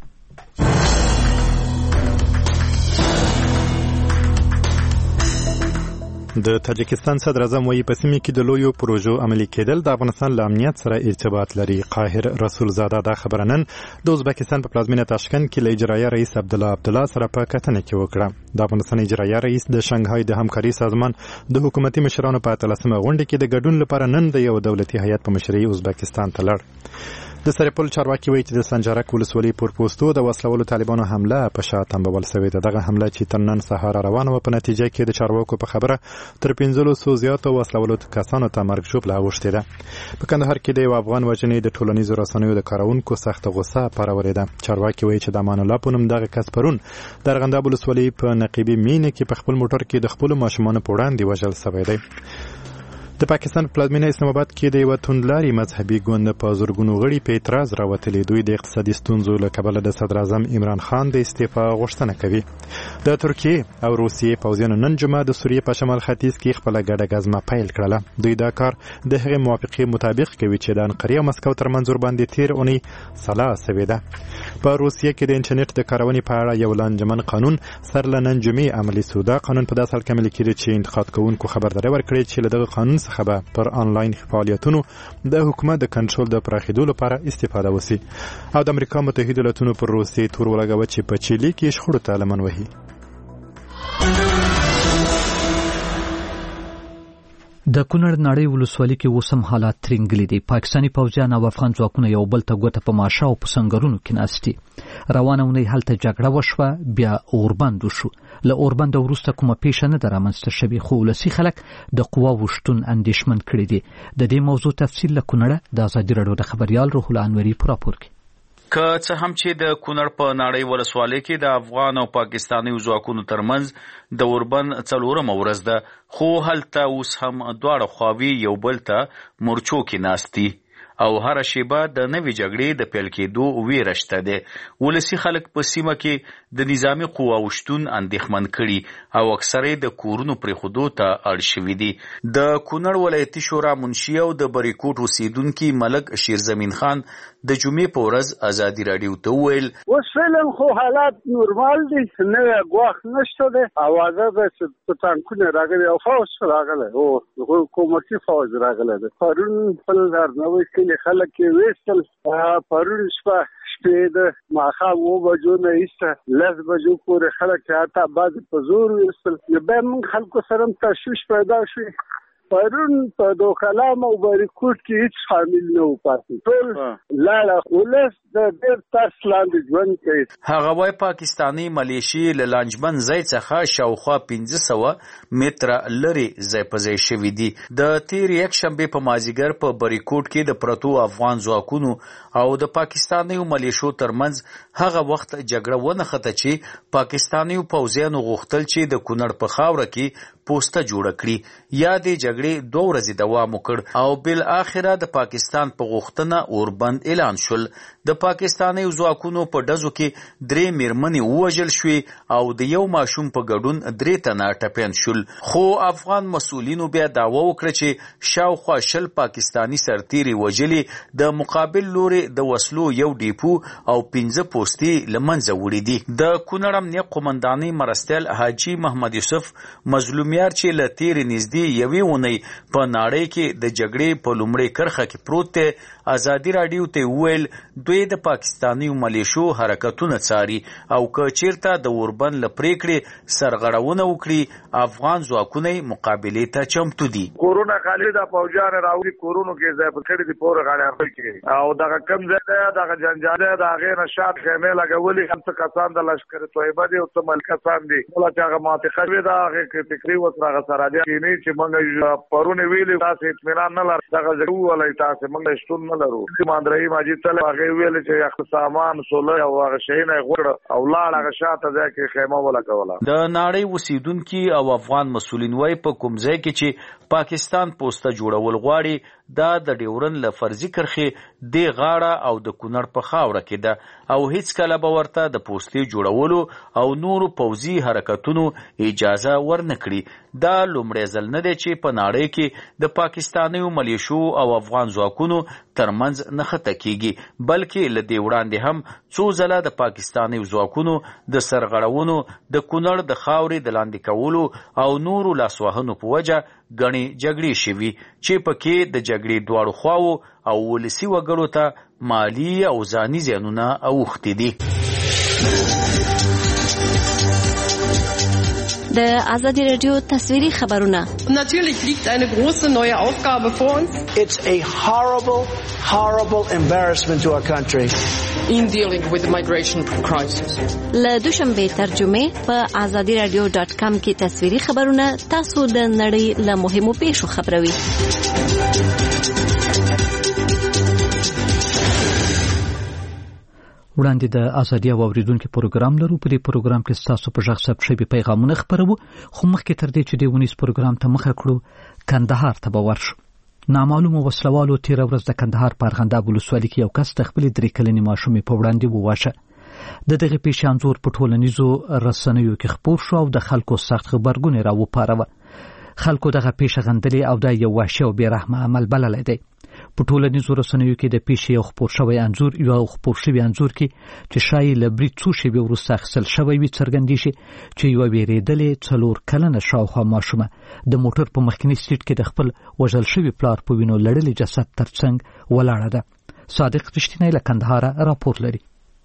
د تاجکستان صدر اعظم وایي په سیمه کې د لویو پروژو عملي کېدل د افغانستان له امنیت سره ارتباط لري. قاهر رسول زاده دا خبره نن د ازبکستان په پلازمینه تاشکند کې له اجرایي رئیس عبدالله سره په کتنه کې وکړه. د افغانستان اجرایي رئیس د شانګهای د همکاري سازمان د حکومتي مشرانو په 13مه غونډه کې د ګډون لپاره نن د یو دولتي هیئت په مشرۍ ازبکستان ته لړ. د سرپل چارواکي وایي چې د سنجرک ولسوالۍ پر پوسټو د وسلوالو طالبانو حمله په شا تنبول شوې ده. دغه حمله چې تر نن سهار روانه و په نتیجه کې د چارواکو په خبره تر 500 زیاتو وسلوالو کسانو ته مرګ ژوبله اوښتې ده. په کندهار کې د یو افغان وژنې د ټولنیزو رسنیو د کارونکو سخت غوسه پارورې ده. چارواکي وایي چې د امان الله په نوم دغه کس پرون د ارغنداب ولسوالۍ په نقیبي مینه کې په خپل موټر کې د خپل ماشومانو په وړاندې وژل شوی دی. د پاکستان پلازمینه اسلام آباد کې د یو توندلاري مذهبي ګوند په زورګونو غړي په اعتراض راوتلي. دوی د اقتصادي ستونزو له کبله د صدر اعظم عمران خان د استعفا غوښتنه کوي. د ترکیې او روسیې پوځیانو نن جمعه د سوریې په شمال ختیځ کې خپل ګډه غزمه پیل کړله. دوی دا کار د هغې موافقې مطابق کوي چې د انقرې او مسکو ترمنځ ورباندې تیر اونۍ سلا شوې ده. په روسیې کې د انټرنیټ د کارونې په اړه یو لانجمن قانون سر له نن جمعې عملي شو. دا قانون په داسې حال کې عملي کېږي چې انتقاد کوونکو خبرداری ورکړي چې له دغه قانون څخه به پر آنلاین فعالیتونو د حکومت د کنټرول د پراخېدو لپاره استفاده وشي. او د امریکا متحده ایالاتونو پر روسیې تور ولګوه چې په چیلي کې شخړو ته لمن وهي.
د کونړ نړۍ ولسوالۍ کې اوسم حالات ترنګلي دي. پاکستاني پوځیان او افغان ځواکونه یو بل ته ګوته په ماشه او په سنگرونو کې ناستي. روانه ونی هلته جګړه وشوه، بیا اوربند وشو. له اوربند وروسته کومه پیښه نه درامنځته شوې، خو ولسي خلک د قواوو شتون اندېښمن کړي دي. د دې موضوع تفصیل له کونړه د ازادي راډیو د خبريال روح الله انوري په راپور کې.
که څه هم چې د کونړ په نړۍ ولسوالۍ کې د افغان او پاکستاني ځواکونو ترمنځ د اوربند 4مه ورځ ده، خو هلته اوس هم دواړه خواوې یو بل ته مورچو کې ناستي او هر شیبه د نوې جګړې د پیل کېدو ویره شته ده. ولسي خلک په سیمه کې د نظامی قواو شتون اندېښمن کړي او اکثره د کورونو پرېښودو ته اړ شوي دي. د کونړ ولایتي شورا منشي او د بریکوټ اوسیدونکي ملک شیرزمین خان د جمعې په ورځ ازادي راډیو ته وویل
اوس فعلا خو حالات نورمال دي، نوی ګواښ نشته دی. اوازه ده چې په ټانکونه راغلي او فوج راغلی او حکومتي فوج راغلی دی. پرون خپل هرنوی کلي خلک یې ویستل. پرون شپې د ماښام 9 بجو نه ایسته 10 بجو پورې خلک حتی بعضې په زور ویستل. بیا موږ خلکو سره تشویش پیدا شوي. پرون په دوکلام او بریکوټ کې هیڅ شامل نه و پاتې، ټول لاړه. ولس د ډېر ترس لاندې ژوند کوي.
هغه وایي پاکستاني ملیشې له لانجمن ځای څخه شاوخوا 500 متره لرې ځای په ځای شوي دي. د تېرې یکشنبې په مازدیګر په بریکوټ کې د پرتو افغان ځواکونو او د پاکستاني ملیشو ترمنځ هغه وخت جګړه ونښته چې پاکستاني پوځیانو غوښتل چې د کونړ په خاوره کې پوسټه جوړه کړي. یا د جګړې 2 ورځې دوام وکړ او بل اخره د پاکستان په غوښتنه اوربند اعلان شول. د پاکستاني ځواکونو په ډزو کې 3 میرمنې ووژل شوې او د یو ماشوم په ګډون 3 تنه ټپیان شول. خو افغان مسؤلینو بیا دعوه وکړه چې شاوخوا 20 پاکستاني سرتیري وژلي، د مقابل لوري د وسلو یو ډیپو او 15 پوستې لمنځه وړي دي. د کونړ امنیه قومندانۍ مرستیال حاجی محمد یوسف مظلومیار چې له تیرې نږدې یوې اونۍ په نړۍ کې د جګړې په لومړۍ کرخه کې پروت دی، ازادي راډیو ته ویل دوی د پاکستاني ملیشو حرکتونه څاري او که چیرته د اوربند له پریکړې سرغړونه وکړي افغان ځواکونه مقابلې ته چمتو دي.
کورونا کالي د پوجان راوړي کورونو کې ځای په کړي دي پور غاړه کې او دغه کم ځای دغه جنجاله د هغه نشاط خیمه لګولې هم څه کسان د لشکر طیبه دي او څه ملکسان دي ولا چې هغه ماتخه وي دا هغه فکری وسره سره دي نه چې موږ پرونه ویلې تاسو اطمینان نه لرئ دغه ځو ولای تاسو موږ شتون نه لرو. ماندرای ماجد تل هغه ویل چې یخ سامان سوله او هغه شي نه غوړ او لاړ هغه شاته ځکه کې خیمه ولا کوله.
د نړۍ وسیدونکو او افغان مسولین وای په کوم ځای کې چې پاکستان پوسټه جوړول غواړي دا د ډیورن له فرضي کرښې د غاړه او د کونړ په خاوره کې ده او هیڅ کله به ورته د پوستې جوړولو او نورو پوځي حرکتونو اجازه ورنکړي. دا لومړی ځل نه دی چې په نړۍ کې د پاکستانیو ملیشو او افغان ځواکونو ترمنځ نښته کیږي، بلکې له دې وړاندې هم څو ځله د پاکستانیو ځواکونو د سرغړونو د کونړ د خاورې د لاندې کولو او نورو لاسوهنو په وجه ګڼې جګړې شوي چې پکې د جګړې دواړو خواو او ولسي وګړو ته مالي او ځاني زیانونه اوښتي دي.
د آزادی رادیو تصویری خبرونه.
Natürlich liegt eine große neue Aufgabe vor uns.
It's a horrible embarrassment to our country.
In dealing with the migration crisis.
له دوشنبه ترجمه په azadiradio.com کې تصویری خبرونه تاسو د نړۍ له مهمو پیښو خبروي.
وړاندې د ازادي او اوریدونکو پروګرام لرو. په دې پروګرام کې تاسو په ژغ ثبت شوي پیغامونه خبرو، خو مخکې تر دې چې د ونیس پروګرام ته مخه کړو کندهار ته به ورشو. نامعلومو وسلوالو تیر ورځ د کندهار په ارغنداب ولسوالۍ کې یو کس د خپلې 3 کلنې ماشومې په وړاندې وواژه. د دغه پیښې انځور په ټولنیزو رسنیو کې خپور شو او د خلکو سخت غبرګون راوپاروه. خلکو دغه پیښه غندلې او دا یو وحشي او بې رحمه عمل بللی دی. په ټولنیزو رسنیو کې د پیښې یو خپور شوی انځور کې چې شایي له برید څو شېبې وروسته اخیستل شوی وي څرګندېږي چې یوه وېرېدلې 4 کلنه شاوخوا ماشومه د موټر په مخکیني سیټ کې د خپل وژل شوي پلار په وینو لړلي جسد ترڅنګ ولاړه ده. صادق رښتینی له کندهاره راپور لري.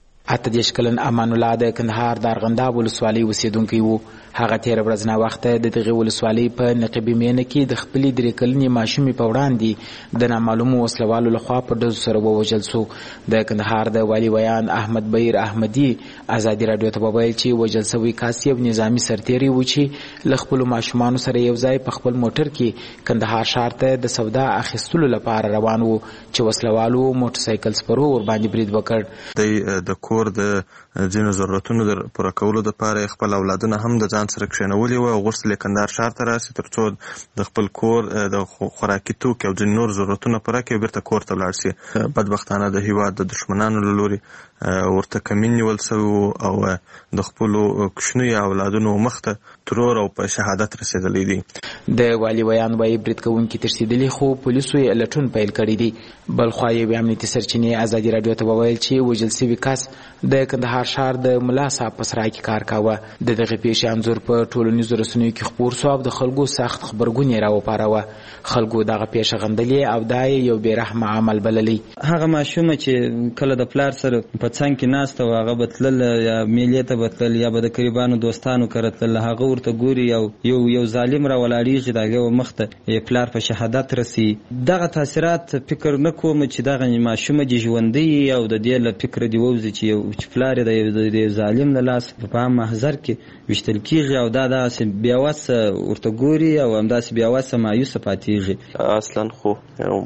18 کلن امان الله د کندهار د ارغنداب ولسوالۍ اوسیدونکی وو. هغه تیر ورځ نه وخت د دغه ولسوالۍ په نقيبي مینه کې د خپلې 3 کلنې ماشومې په وړاندې د نامعلومو وسلوالو لخوا په ډزو سره ووژل شو. د کندهار د والي ویان احمد بهیر احمدي ازادي رادیو ته وویل چې وژل شوی کس یو نظامی سرتیری و چې له خپلو ماشومانو سره یو ځای په خپل موټر کې کندهار ښار ته د سودا اخیستلو لپاره روان وو چې وسلوالو موټر سایکل سپرو ور باندې برید وکړ.
د کور د ځینو ضرورتونو د پوره کولو لپاره خپل اولادونه هم د ځان سره کښېنولي وو او غوښتل کندهار ښار ته راسي ترڅو د خپل کور د خوراکي توکو او ځینو نور ضرورتونه پوره کړي او بیرته کور ته ولاړ شي. بدبختانه د هیواد د دشمنانو له لوري ورته کمین نیول شوی او د خپلو کوچنیو اولادونو مخته ترور او په شهادت رسېدلی دي.
د والي ویان وايي برید کوونکي ترسیدلي خو پولیسو یې لټون پیل کړی دی. بل خوا یې امنیتي سرچینې ازادي رادیو ته وویل چې وژل شوي کس د کندهار ښار د ملا صاحب په سرای کې کار کاوه. د دغه پیښې انځور په ټولنیزو رسنیو کې خپور شو او د خلکو سخت خبرګون یې راوپاروه. خلکو دغه پیښه غندلې او دا یو بې رحمه عمل بللی.
هغه ماشومه چې کله د پلار سره په څنګ کې ناسته و هغه به تلل یا میلې ته به تلل یا به د قریبانو دوستانو کره تلل، هغه ورته ګوري یو ظالم را ولاړېږي د هغې مخته پلار په شهادت رسي. دغه تاثیرات فکر نه کوم چې دغه ماشومه دې ژوندی او د دې له فکره دې ووځي چې پلار یې د ظالم له لاس په عام محضر کې ویشتل کېږي او دا داسې بېوسه ورته ګوري او همداسې بېوسه مایوسه پاتېږي.
اصلا خو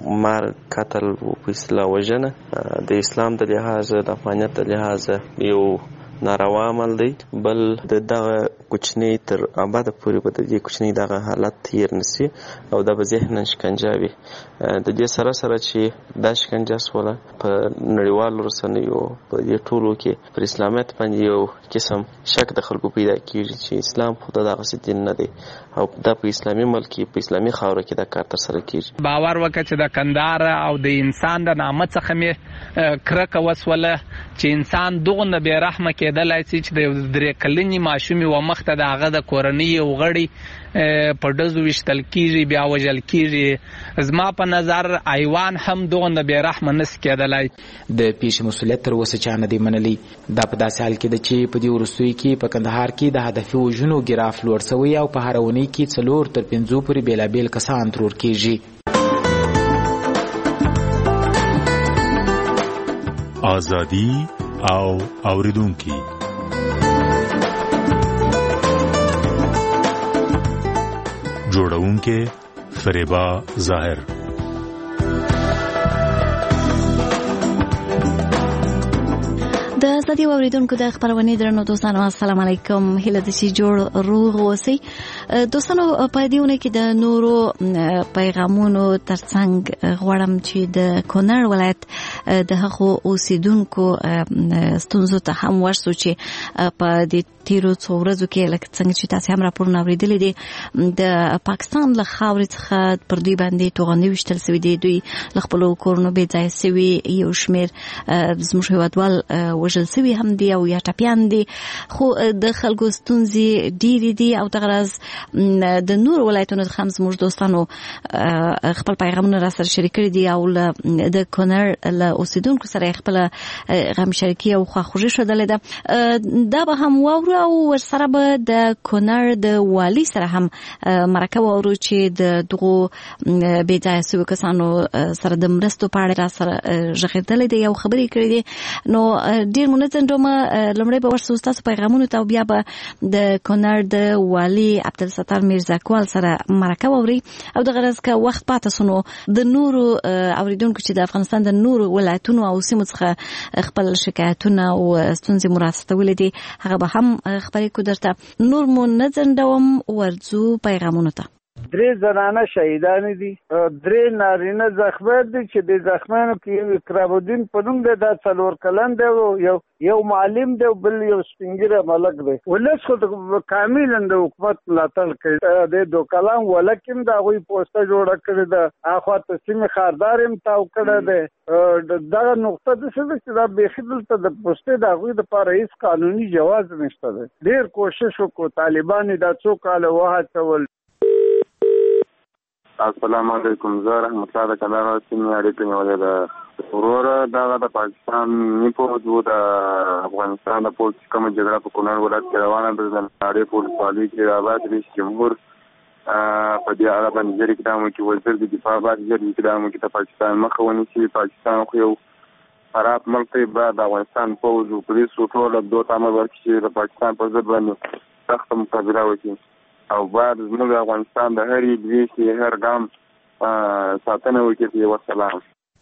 مرګ قتل په اصطلاح وژنه د اسلام د لحاظه د افغانیت د لحاظه یو ناروا عمل دی. بل د دغه کوچنی تر ابده پورې به د دې کوچنی دغه حالت تیر نسی او دا به ذهناً شکنجه وي. د دې سره سره چې دا شکنجه سوله په نړیوالو رسنیو په دې ټولو کې پر اسلامیت باندې یو قسم شک د خلکو پیدا کېږي چې اسلام خو دغسې دین نه دی او دا په اسلامي ملک کې په اسلامي خاوره کې دا کار ترسره کېږي.
باور وکړه چې د کندهار او د انسان د نامه څخه مې کرکه وسوله چې انسان دغونه بې رحمه کېدلی شي چې د 3 کلنې ماشومې و مخته د هغه د کورنۍ یو غړي په ډزو ویشتل کېږي بیا وژل کېږي. زما په نظر ایوان هم دغونه بې رحمه نسي کېدلی.
د پیښې مسؤلیت تر اوسه چا نه دی منلی. دا په داسې حال کې ده چې په دې وروستیو کې په کندهار کې د هدفي وژنو ګراف لوړ شوی او په هره اونۍ کې 4 تر 5 پورې بېلابېل کسان ترور کېږي.
آزادي او اوریدونکي جوړونکي فریبا ظاهر.
د آزادي اوریدونکو د خبرونه درنو دوستانو السلام علیکم هله د شي جوړ روغ اوسئ دوستانو په دېونه کې د نورو پیغامونو ترڅنګ غواړم چې د کونړ ولایت د هغو اوسیدونکو ستونزو ته هم ورسو چې په دې تیرو څو ورځو کې لکه څنګه چې تاسو هم راپورونه اوریدلي دي د پاکستان له خاورې څخه پر دوی باندې توغندي وشتل سوي دي دوی له خپل کورونو بې ځای سوي یو شمېر زموږ هیوادوال وژل سوي هم دي او یا ټپیان دي خو د خلکو ستونزې ډېرې دي او دغه راز د نور ولایتونو څخه هم زموږ دوستانو خپل پیغامونه را سره شریک کړي دي او د کونړ له اوسیدونکو سره خپل غم شریکي او خواخوږي ښودلې ده دا به هم واورو او ورسره به د کونړ د والي سره هم مرکه واورو چې د دغو بې ځایه سویو کسانو سره د مرستو په اړه را سره غږېدلی دی او خبرې کړې دي نو ډېر مو نه ځنډومه لومړی به ورسو ستاسو پیغامونو ته او بیا به د کونړ د والي عبدالستار میرزاکوال سره مرکه واوري او دغه راز که وخت پاته سو نو د نورو اوریدونکو چې د افغانستان د نورو ولایتونو او سیمو څخه خپل شکایتونه او ستونزې مو راستولې دي هغه به هم خبرې کو درته نور مو نه ځنډوم ورځو پیغامونو ته
3 زنانه شهیدان دي 3 نارینه زخمیان دي چې د زخمیانو کې اکرام الدین په نوم دی دا 4 کلن دی یو معلم دی بل یو سپینګیره ملک دی ولس خو کاملا د حکومت ملاتړ کوي د 2 کلن ولکم دا غوي پوسټه جوړه کړې ده اخوا تسمه خاردار هم تاو کړه ده دا نقطه د څه چې دا بخیدل ته د پوسټه دا غوي د پر هیڅ قانوني جواز نشته ده ډیر کوشش وکړو طالبان دا 2 کال وهڅول
السلام علیکم زه رحمت الله د کلارا سیمې اړیکې نیولې ده وروره دغه د پاکستان نه پوز وو د افغانستان د پوز کوم جګړه په کونړ ولایت کې روانه ده د نړۍ پوز پالي چې آباد رئیس جمهور په دې اړه باندې جری کړم چې وزیر د دفاع باندې جری کړم چې د پاکستان مخه ونیسي پاکستان خو یو خراب ملک دی بعد افغانستان پوز او پولیس ټول د دوه تامه ورکړي د پاکستان په ضد باندې سخت مقابله وکړي او بعد زموږ افغانستان د هر یوې هر ګام ساتنه وکړي والسلام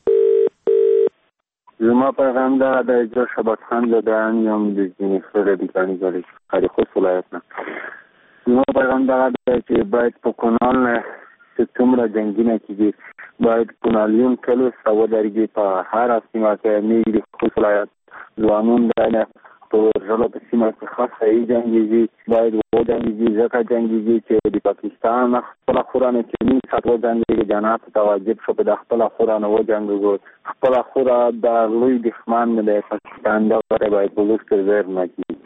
زما پیغام دا د اجر شبات خان زدان یم د جنیفر دیکانی زری خالی خود ولایت نه زما پیغام دا چې باید په کونال چې څومره جنگینه کیږي باید کونالیون کلو سو درګي په هر سیمه کې میږي خود ولایت ځوانون دا په ژوند په سیمه کې خاصه جنگي باید و جنگي ځکه جنگي چې د پاکستان خپل خورانه چې نه ساتو جنگي جنات ته واجب شو په خپل خورانه و جنگي خپل خورا د لوی دښمن د پاکستان د باید بلوس کې زیر نه کی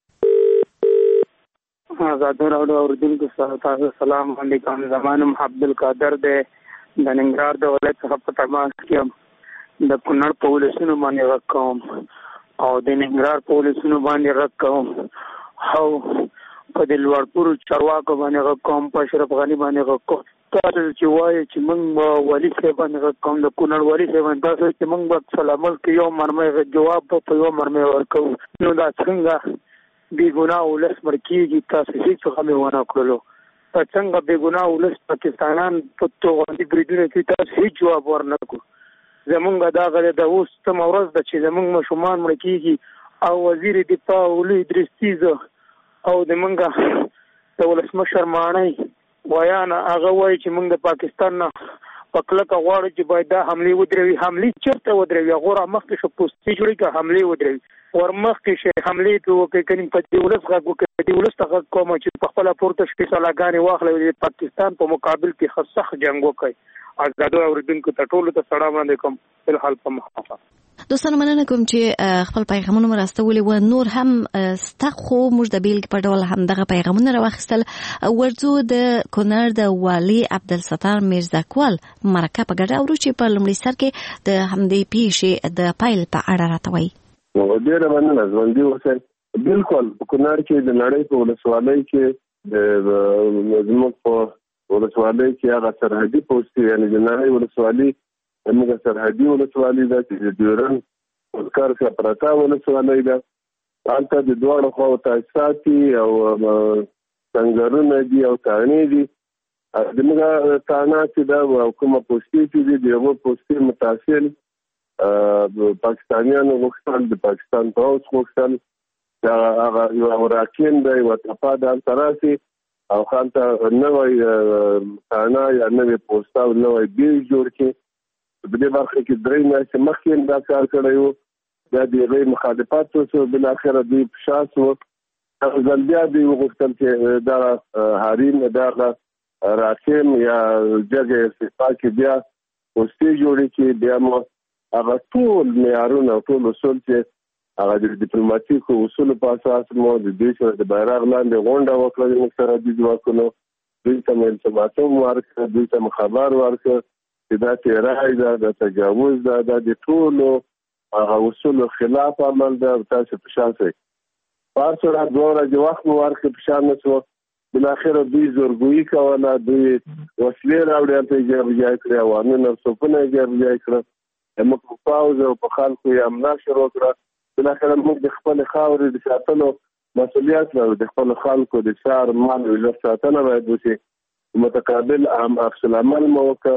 آزاد راډیو اوریدونکو تاسو السلام علیکم زمانم عبدالقادر د ننګرهار د ولایت څخه په تماس کې د کونړ په ولسونو باندې وکوم او د ننګرهار په ولسونو باندې وکوم او په د لوړپور چارواکو باندې وکوم په اشرف غنی باندې وکوم تاسو چې وایي چې موږ والي صاحب باندې وکوم د کونړ والي صاحب تاسو چې موږ په سلامل کې یو مرمه جواب په یو مرمه ورکو نو دا څنګه بی ګناه ولس مرکیږي تاسو هیڅ هم ونه کړلو په څنګه بی ګناه ولس پاکستانان په توغندي بریدونه کې تاسو هیڅ جواب ورنکو زمونږ دا غره د اوس تم ورځ د چې زمونږ مشومان مرکیږي او وزیر دفاع ولي درستیز او د منګه د ولسمشر مانی ویان هغه وایي چې موږ د پاکستان نه پکلکه غواړو چې باید دا حمله ودروي حمله چرته ودروي غوړه مخکې شو پوسټي جوړي که حمله ودروي ورمخکې شي حمله کوي کني په دې ولس غو کې دې ولس ته کوم چې په خپل پورته شپې سلاګانې واخلې د پاکستان په مقابل کې خصخ جنگ وکړي آزادو اوریدونکو ته ټولو ته سلام علیکم په حال په مخه
دوستانو مننه کوم چې خپل پیغامونه مرستولې و نور هم ستخو موږ د بیل په ډول هم دغه پیغامونه راوخستل ورځو د کونړ د والي عبدالستار میرزاکوال مرکه په ګډه ورو چې په لومړي سر کې د همدې پیښې د پایل په اړه راټوي
نو ډیره مننه ژوندۍ اوسئ بالکل په کونړ کې د نړۍ په ولسوالۍ کې د زموږ په ولسوالۍ کې هغه سرحدي پوسټ یعنی د نړۍ ولسوالۍ موږ سرحدي ولسوالۍ ده چې د ډیورن کار څخه پرتا ولسوالۍ ده هلته د دواړو خواو تاسیساتي او څنګهونه دي او تانې دي د موږ تانا چې دا کومه پوسټي چې دي دغه پوسټي متاثر
پاکستانیانو غوښتل د پاکستان پوځ غوښتل هغه یو راکین دی یو تفاده تراسي او خالته نوې ثانا یا نوې پوسټا او نوې بیل جوړ کې په دې برخه کې درې میاشتې مخکې دا کار کړی و دا د غي مخالفت وسو بل اخر دی شاسو ځل بیا دی وغوښتل چې دا حریم دا راکین یا جګه صفات کې بیا پوسټي جوړې کې بیا مو هغه ټول معیارونه ټول اصول چې هغه د ډیپلوماټیکو اصولو په اساس مو د دې سره د بیرغ لاندې غونډه وکړه موږ سره د ځواکونو دوی ته التماسوم ورکړه دوی ته خبر ورکړه چې دا تیرای دا د تجاوز دا د ټولو هغه اصولو خلاف عمل دا تاسو په شان سي پارسره دوره د وخت ورکړه په شان نشو بل اخر دوی زورګوي کوله دوی وسلې راوړل ته جوړ کړی عوامي نرسونه جوړ کړل موږ په پاوز او په خلکو یې امنا شروع کړه بل اخر موږ د خپل خاورې د ساتلو مسؤلیت لرو د خپل خلکو د شهر مال او ولر ساتنه باید وشي متقابل عکس العمل موقع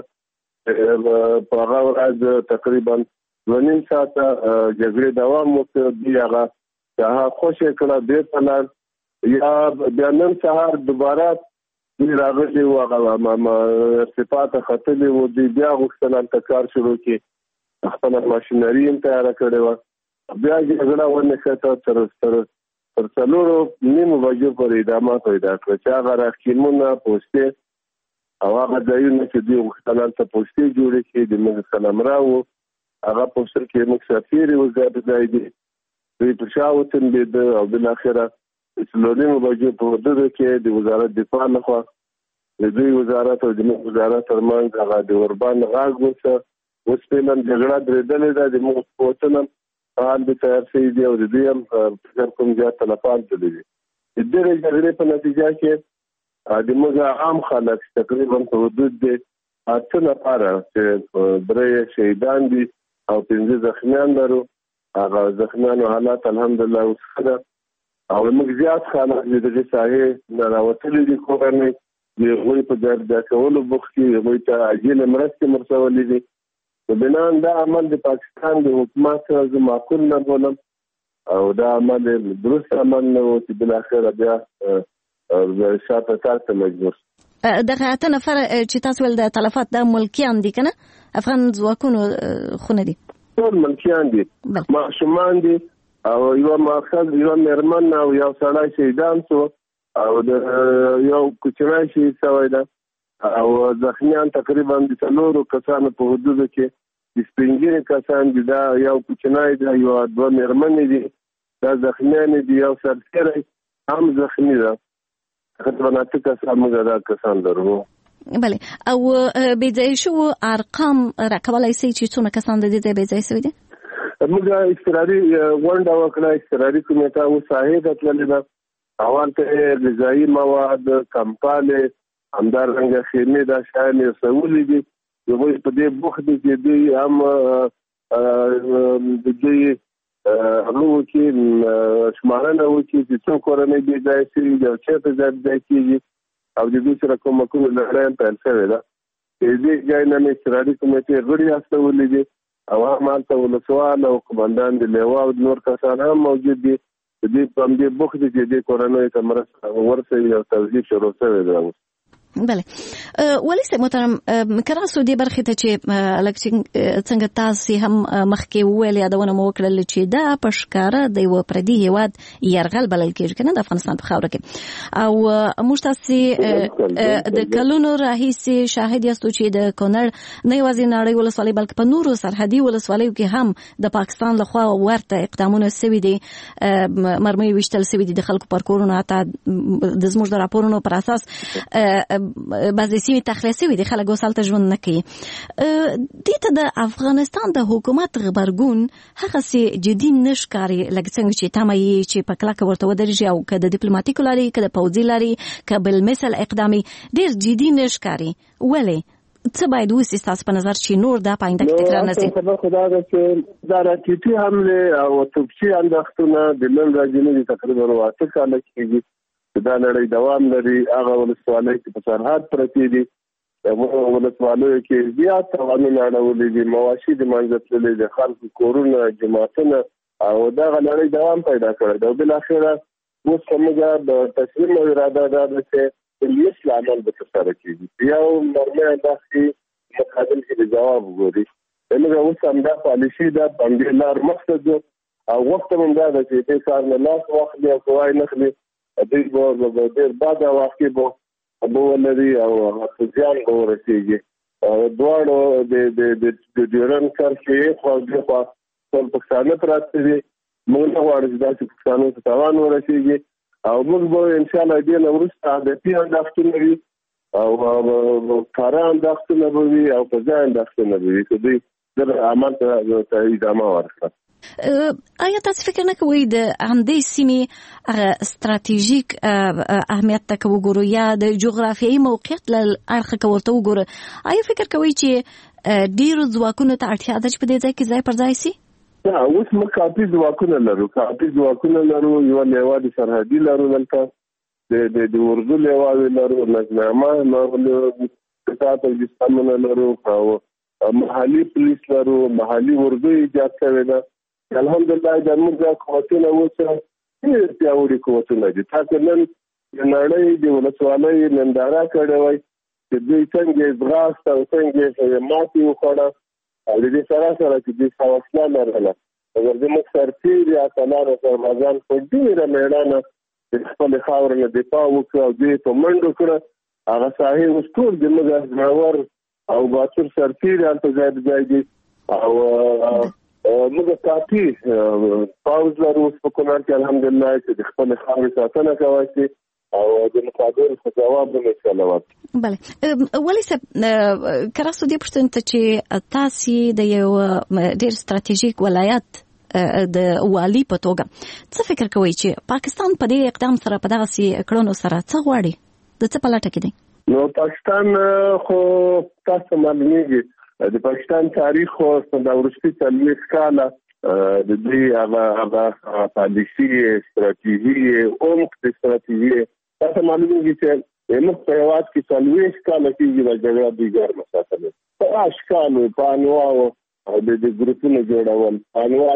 په هغه ورځ تقریبا 2.5 ساعته جګړې دوام وکړ دی هغه خوشې کړه د پلان یا بیا نن سهار دوباره دی راغلی و هغه صفات خطلې و دی بیا غوښتل کار شروع کړي خپل ماشينري تیار کړي و بیا جګړه ونه کړه تر څلورو نیمو بجو پورې ادامه پیدا کړه چې هغه راکیمونه پوسټي او هغه ځایونه چې دی غوښتل ته پوسټي جوړې کړي د موږ سلام راو هغه پوسټر کې موږ سفیر و ځای دی دوی په شاوتن بيد او بل اخره څلورو بجو په وده کې د وزارت دفاع لخوا د دوی وزارت او د وزارت ترمنځ هغه د اوربان غاګ وسه اوس په نن جګړه درېدلې ده د موږ پوتنم حال به تیار شي دی او د دې هم پر کوم ځای تلفات دي د دې جګړې په نتیجه کې د موږ عام خلک تقریبا په حدود د اته لپاره چې درې شهیدان دي او 15 زخمیان لرو هغه زخمیانو حالات الحمدلله وسخه او موږ زیات خلک د دې ساحې نه راوتلي دي کورنۍ د غوي په ځای کولو بوختي غوي ته عاجل مرستې مرسولې دي بنان دا عمل د پاکستان د حکومت سره معقول نه بولم او دا عمل درست عمل نه و چې بل اخر بیا شاته تاسو مجبور
دغه اته نفر چې تاسو ول د تلفات د ملکیان دي کنه افغان ځواکونو خونه دي
ټول ملکیان دي ماشومان دي او یو ماخذ یو مرمن او یو سړی شهیدان شو او د یو کوچنی شهید شوی ده او زخمیان تقریبا د 3 کسانو په حدود کې د سپینګری کسان دي دا یو کوچنی دی یو دوه مرمن دي دا زخمیان دي یو سرتیری هم زخمی ده تقریبا 8 کسان موږ دا کسان درو
بله او بيځای شو ارقام راکولای شي چې څونه کسان د دې بيځای شوی دي
موږ استراري غونډه وکړه استراري کمیټه او صاحب تللی ده اول ته غذایی مواد کمپاله همدار څنګه خیمه دا شامل سوولې دي یو په دې بوخت کې دی هم د دې هغه کې شمارنه وکړي چې څو کورنۍ دي ځای شي یو چې په ځای کېږي او د دې سره کوم لړایم پیل شوی ده دې ځای نه استراري کمیټه غړي استولې دي او مالته ولسوال او کمانډان د لیوا او نور کسان هم موجود دي دې په دې بوخت کې دې کورنۍ ته مرسته ورسې یو توضیح شروع شوی ده
بله ولې محترم کراسو دې برخه ته چې څنګه تاسو هم مخکې ویل یادونه مو وکړل چې دا پښکاره د یو پردي هیواد يرغل بلل کېږي کنه د افغانستان په خاوره کې او موږ تاسو د کلونو راهیسې شاهد یاستو چې د کونړ نه یوازې نړۍ ولسوالۍ بلکې په نورو سرحدي ولسوالیو کې هم د پاکستان لخوا ورته اقدامونه سوي دي مرمۍ وشتل سوي دي د خلکو پر کورونو اته د زموږ د راپورونو پر اساس بعضی سیمې تخلیصي وي د خلکو سالته ژوند نه کوي دې ته د افغانستان د حکومت غبرګون هغه سي جدي نشکاري لکه څنګه چې تمه یې چې په کلکه ورته ودرېږي او که د ډیپلوماټیکو لارې که د پوځي لارې که بل مثل اقدامي ډېر جدي نشکاري ولې څه باید وسي تاسو په نظر چې نور دا پاینده کې تکرار نه شي
خدا دا چې دا راکېټي حمله او توپچي انداختونه د نن راځي نه تقریبا 8 کال کېږي دا لړۍ دوام لري هغه ولسوالۍ چې په سرحد پرتی دي ولسوالیو کې زیات قوانین اړولې دي، مواشي د منځتللې د خلکو کورونه، جماعتونه او دغه لړۍ دوام پیدا کړی دی. بالاخره اوس موږ د تسلیم او اراده ده چې لیس عمل به ترسره کېږي. یو مرمۍ انداز مقابل کې جواب وګوري. موږ اوس همدا پالیسي ده، باندې لار مقصد او وخت هم دا ده چې دې کار نه لاس واخلي او کوای نه خلي دوی به ډېر بعد واقع به ولري او ځان به ورسېږي. دواړو د ډیورن کرښې خوا دېخوا ټول پښتانه پراته دي. موږ نه غواړو چې داسې پښتانو ته تاوان ورسېږي او موږ به انشاءالله دې نه وروسته هدفي انداختونه وي او کاره انداختونه به وي او په ځای انداختونه به وي چې دوی دغه عمل ته ادامه ورکړه.
آیا تاسو فکر نه کوئ د همدې سیمې هغه ستراتیژیک اهمیت ته که وګورو یا د جغرافیایي موقعیت له اړخه که ورته وګورو، آیا فکر کوئ چې ډېرو ځواکونو ته اړتیا ده چې په دې ځای کې ځای پر ځای سي؟
نه، اوس موږ کافي ځواکونه لرو. یوه لیوا د سرحدي لرو، دلته د اردو لیواوې لرو، نظمنامه لرو، قطاع الجسامونه لرو او محلي پولیس لرو، محلي اردو ایجاد شوې ده. الحمدلله د موږ قوتونه اوس ډېر پیاوړي قوتونه دي. تاسو نن د نړۍ د ولسوالۍ ننداره کړې وای چې دوی څنګه ځغاسته او څنګه ماتې وخوړه او د دې سره چې دوی وسله لرله. اگر زموږ سرتېري اتلان او سربازان په ډېره مېړانه د خپلې خاورې نه دفاع وکړه او دوی په منډو کړه. هغه ساحې اوس ټول زموږ زړور او باتور سرتېري هلته ځای په ځای دي او موږ کافي پاوز لرو په کونړ کې الحمدلله چې د خپلې خاورې ساتنه کولی شي او د مقابل په جواب به انشاءالله ورکړي.
بله، ولې صاحب که راستو دې پوښتنې ته چې تاسې د یو ډېر ستراتیژیک ولایت د والي په توګه څه فکر کوئ چې پاکستان په دې اقدام سره په دغسې کړنو سره څه غواړي؟ د څه په لټه کې دی؟
نو پاکستان خو تاسو معلومیږي د پاکستان تاریخ خو د وروستي 40 کاله د دوی هغه پالیسي استراتیژي عمق د استراتیژي تاسو معلومیږي چې موږ په هېواد کې 40 کاله کېږي د جګړه دوی ګرمه ساتلې په اشکالو په انواعو د ګروپونو جوړول، انواع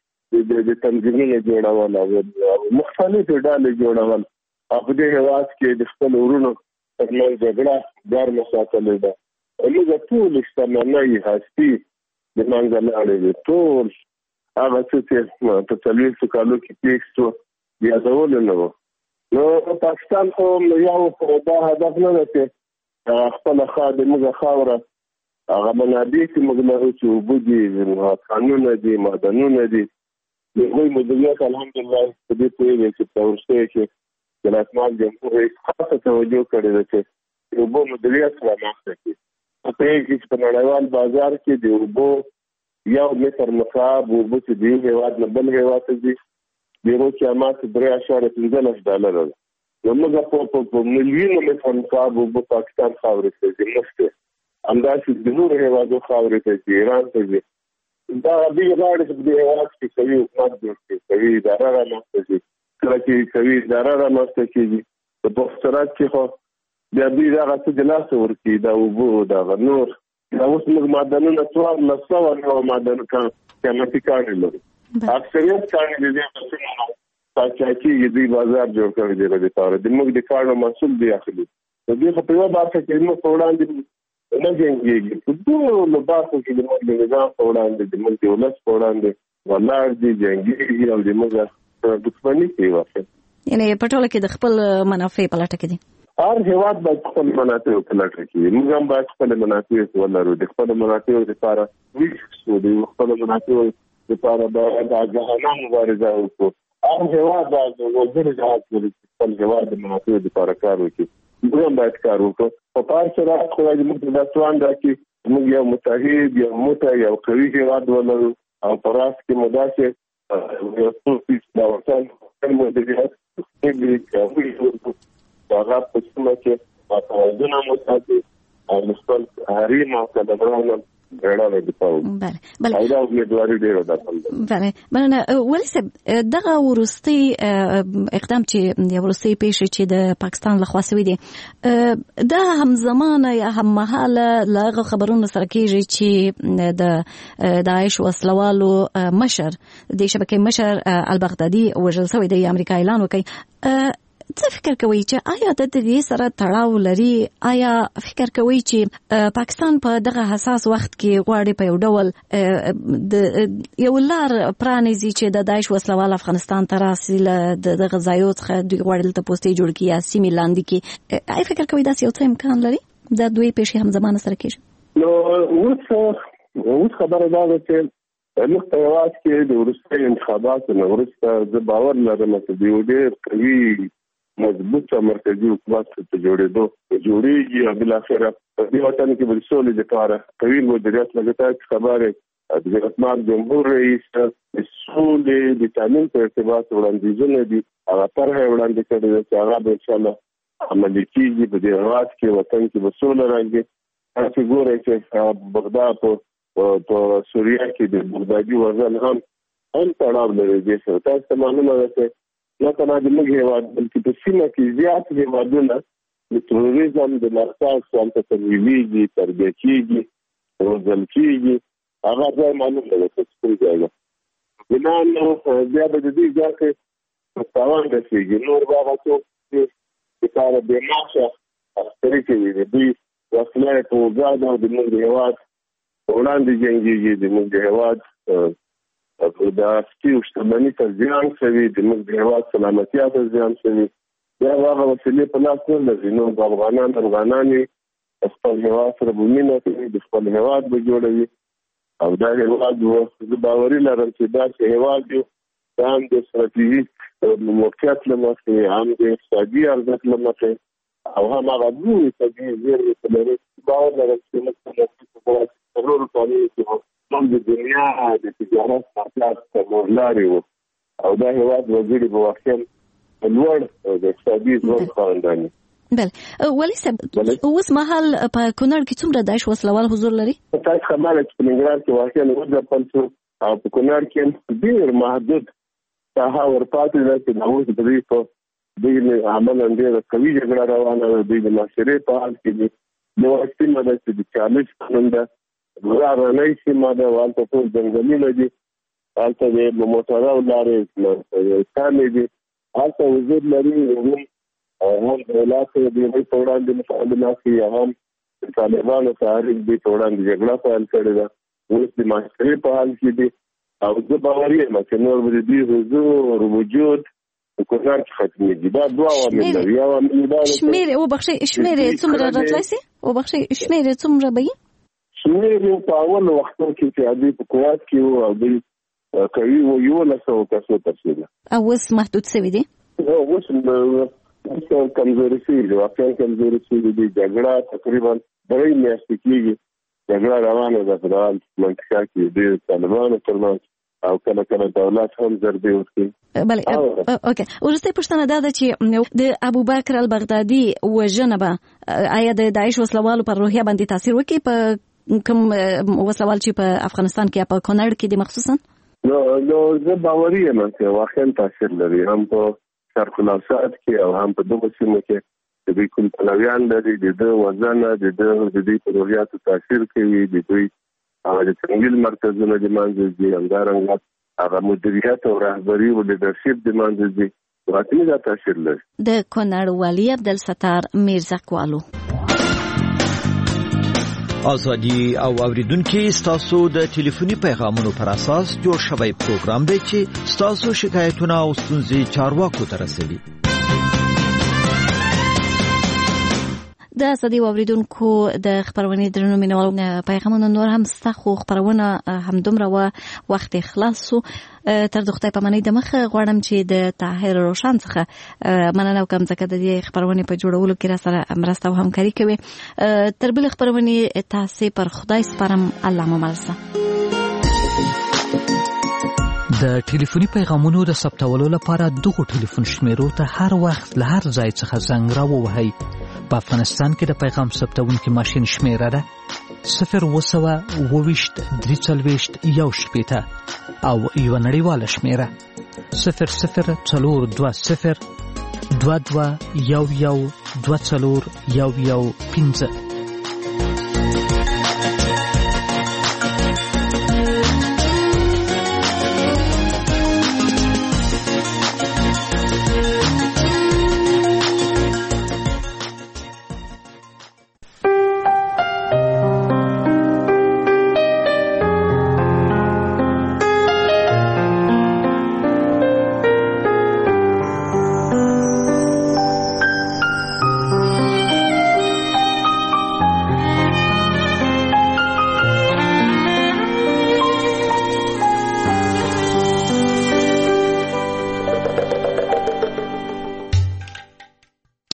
د تنظیمونو جوړول او مختلفې ډلې جوړول او په دې هېواد کې د خپل ورونو ترمنځ جګړه ګرمه ساتلې ده. موږ ټول شتمنۍ هستي د منځه لاړې دي، ټول هغه څه چې په 40 کالو کې پېښ شو یادول نه وو. نو پاکستان خو یو دا هدف نه ده چې خپله موږ خاوره هغه منابع چې موږ لرو چې اوبه دي، کانونه دي، معدنونه دي، د هغوی مدیریت الحمدلله په دې پوهېږي چې په وروستیو کې د لسمال جمهور رئیس خاصه توجه کړې ده چې د اوبو مدیریت رامنځته کړي. په کې چې په نړیوال بازار کې د اوبو یو متر مکعب اوبه چې د یو هېواد نه بل هېواد ته ځي د هغو قیمت $3.15 ده. نو موږ په میلیونو متر مکعب اوبه پاکستان خاورې ته ځي مفت همداسې د نورو هېوادو خاورې ته ځي، ایران ته ځي. دا دوی غواړي چې په دې هېواد کې قوي حکومت جوړ کړي، قوي اداره رامنځته شي. کله چې قوي اداره رامنځته کېږي په بخصرات کې خو بیا دوی دغه څه د لاسه ورکړي، د اوبو دغه نور دا اوس موږ معدنونه 1400 معدن قیمتي کاڼي لرو. اکثریت کاڼي د دې قسمونه پاچاکېږي، دوی بازار جوړ کړی دی د دې لپاره د موږ د کاڼو محصول دی اخلي. د دوی خو په یوه برخه کې موږ په وړاندې نه جنګېږي، په ټولو برخو کې د موږ د نظام په وړاندې د موږ د ولس په وړاندې ولاړ دي، جنګېږي او د موږ دښمني کوي واقع.
یعنې په ټوله کې د خپل منافع په لټه کې دي.
هر هېواد باید خپل منافع په لټه کې موږ هم باید خپل منافع ولرو. د خپل منافع لپاره ویښ شو، د خپل منافع لپاره باید آګاهانه مبارزه وکړو. هر هېواد باید وزیر جهاد کړي خپل هېواد د منافع لپاره کار وکړي. موږ هم باید کار وکړو. په هر صورت خو موږ دا توان ده چې موږ یو متحد، یو موټی، یو قوي هېواد ولرو او په راس کې مو داسې یو څو د وطن مدیریت کوي هغه په سیمه کې توازن مو ساتي او خپل حریم او کډوالو اړه دفاع
بله
او دا امیدواري ډېره ده.
بله مننه. ولي صاحب دغه وروستي اقدام چې یو وروستي پیښه چې د پاکستان لخوا سوي دي دا همزمانه یا هممهاله له هغه خبرونو سره کېږي چې د داعش وسلوالو مشر د شبکې مشر البغدادي وژل شوی دی. امریکا اعلان وکړي. څه فکر کوي چې آیا د دې سره تړاو لري؟ آیا فکر کوي چې پاکستان په دغه حساس وخت کې غواړي په یو ډول د یو لار پرانیزي چې د داعش وسلوال افغانستان ته راسي له دغه ځایو څخه دوی غواړي دلته پوستې جوړ کړي یا سیمې لاندې کړي؟ آیا فکر کوي داسې یو څه امکان لري دا دوی پیښې همزمانه سره کېږي؟
نو اوس خبره دا ده چې موږ په هېواد کې د وروستیو انتخاباتو نه وروسته زه باور لرم چې د یو ډېر قوي مضبوط مرکزي حکومت ته جوړېږي او بالاخره په دې وطن کې د سولې لپاره قوي مدیریت لګښت خبره د رسمات جمهور رئیس د سولې د تامین په ارتباط وړاندیزونه دي هغه طرحه وړاندې کړې ده چې هغه به انشاءالله عملي کېږي. په دې هېواد کې وطن کې به سوله راځي. تاسو ګورئ چې بغداد په سوریه کې د بغدادي وژل هم تړاو لري. دې سره تاسو ته معلومه ده چې نه تنها د موږ هېواد بلکې په سیمه کې زیات هېوادونه د تروریزم د مرکز څخه تمویلېږي، تربیه کېږي، روزل کېږي. هغه ځای معلومه ده چې کوم ځای ده. بنا نو بیا به د دې ځای کې تاوان رسېږي. نور به هغه څوک چې کار بې معاشه عسکري کوي د دوی وسله په اوږه ده د موږ د هېواد په وړاندې جنګېږي. د موږ د هېواد د عسکري شتمنۍ ته زیان شوي، د موږ د هېواد سلامتیا ته زیان شوي. بیا هغه وسیلې په لاس نه لري. نو افغانان یې خپل هېواد سره به مینه کوي، د خپل هېواد به جوړوي او دا هېواد زه باوري لرم چې داسې هېواد یو دا هم د ستراتیژیک موقعیت له مخې، هم د اقتصادي ارزښت له مخې او هم هغه لویې طبیعي زیرمې ته لري. باور لرم چې موږ په څلورو کالونو کې موږ د دنیا د تجارت مرکز ته لارې وو او دا هېواد وګړي به واقعا لوړ د اقتصادي ځواک خاوندان.
بله ولي صاحب اوس مهال په کونړ کې څومره داعش وسلوال حضور لري؟
تاسو خبره چې په ننګرهار کې واقعا وځپل شو او په کونړ کې ډېر محدود ساحه ورپاتې ده چې اوس د دې په دې عملاً ډېره قوي جګړه روانه ده. دوی د محاصرې په حال کې دي. نو سیمه ده چې د 40 قانون ده رانۍ سیمه ده. هلته ټول ځنګلونه دي. هلته د موټرو لارې سامې دي. هلته وزیر لري هم د ولایت د دوی په وړاندې مقابله کوي، هم د طالبانو تحریک دوی په وړاندې جګړه پیل کړې ده. اوس د محاصرې په حال کې دي او زه باوري یم چې نور به د دوی حضور وجود په کونړ کې ختمېږي. دا دوه عوامل لري. یو عامل دا
شمېرې څومره راتلی سي؟ شمېرې څومره به وي؟
شمېرې په اول وختو کې چې دوی په قوات کې وو او دوی قوي وو 1100 کسو ته رسېده.
او اوس محدود شوي دي؟
اوس کمزوري شوي دي، واقعا کمزوري شوي دي. جګړه تقریبا 3 میاشتې کېږي جګړه روانه ده په دغه منطقه کې د طالبانو ترمنځ او کله کله دولت هم ضربې ورکوي.
بله اوکې. وروستۍ پوښتنه دا ده چې د ابوبکر البغدادي وژنه به آیا د داعش وسلوالو پر روحیه باندې تاثیر وکړي په کوم وسلوال چې په افغانستان کې یا په کونړ کې دي مخصوصا؟
نو زه باوري یم چې واقعا تاثیر لري، هم په شرق الاوسط کې او هم په دغه سیمه کې د دوی کوم پلویان لري. د ده وژنه د دوی په روحیاتو تاثیر کوي. د دوی هغه د تمویل مرکزونه د منځه ځي، همدارنګه هغه مدیریت او رهبري او لیډرشپ د منځه ځي. واقعي دا تاثیر لري.
د کونړ والي عبدالستار میرزاکوالو.
ازادي او اوریدونکو ستاسو د ټلیفوني پیغامونو پر اساس جوړ شوی پروګرام دی چې ستاسو شکایتونه او ستونزې چارواکو ته رسوي.
د ازادي اوریدونکو د خبرونې درنو مینوالو پیغامونه نور هم ستا خو خبرونه همدومره وخت خلاص سو. تر د خدای په منۍ د مخه غواړم چې د طاهر روشن څخه مننه وکړم ځکه د دې خبرونې په جوړولو کې را سره مرسته او همکاري کوي. تر بل خبرونې تاسو پر خدای سپارم. الله مو ملسه.
د ټلیفوني پیغامونو د ثبتولو لپاره دغه ټلیفون شمیرو ته هر وخت له هر ځای څخه زنګ راووهئ. په افغانستان کې د پیغام ثبتونکي ماشین شمیره ده 0202340 او یو نړیواله شمیره 00402211124115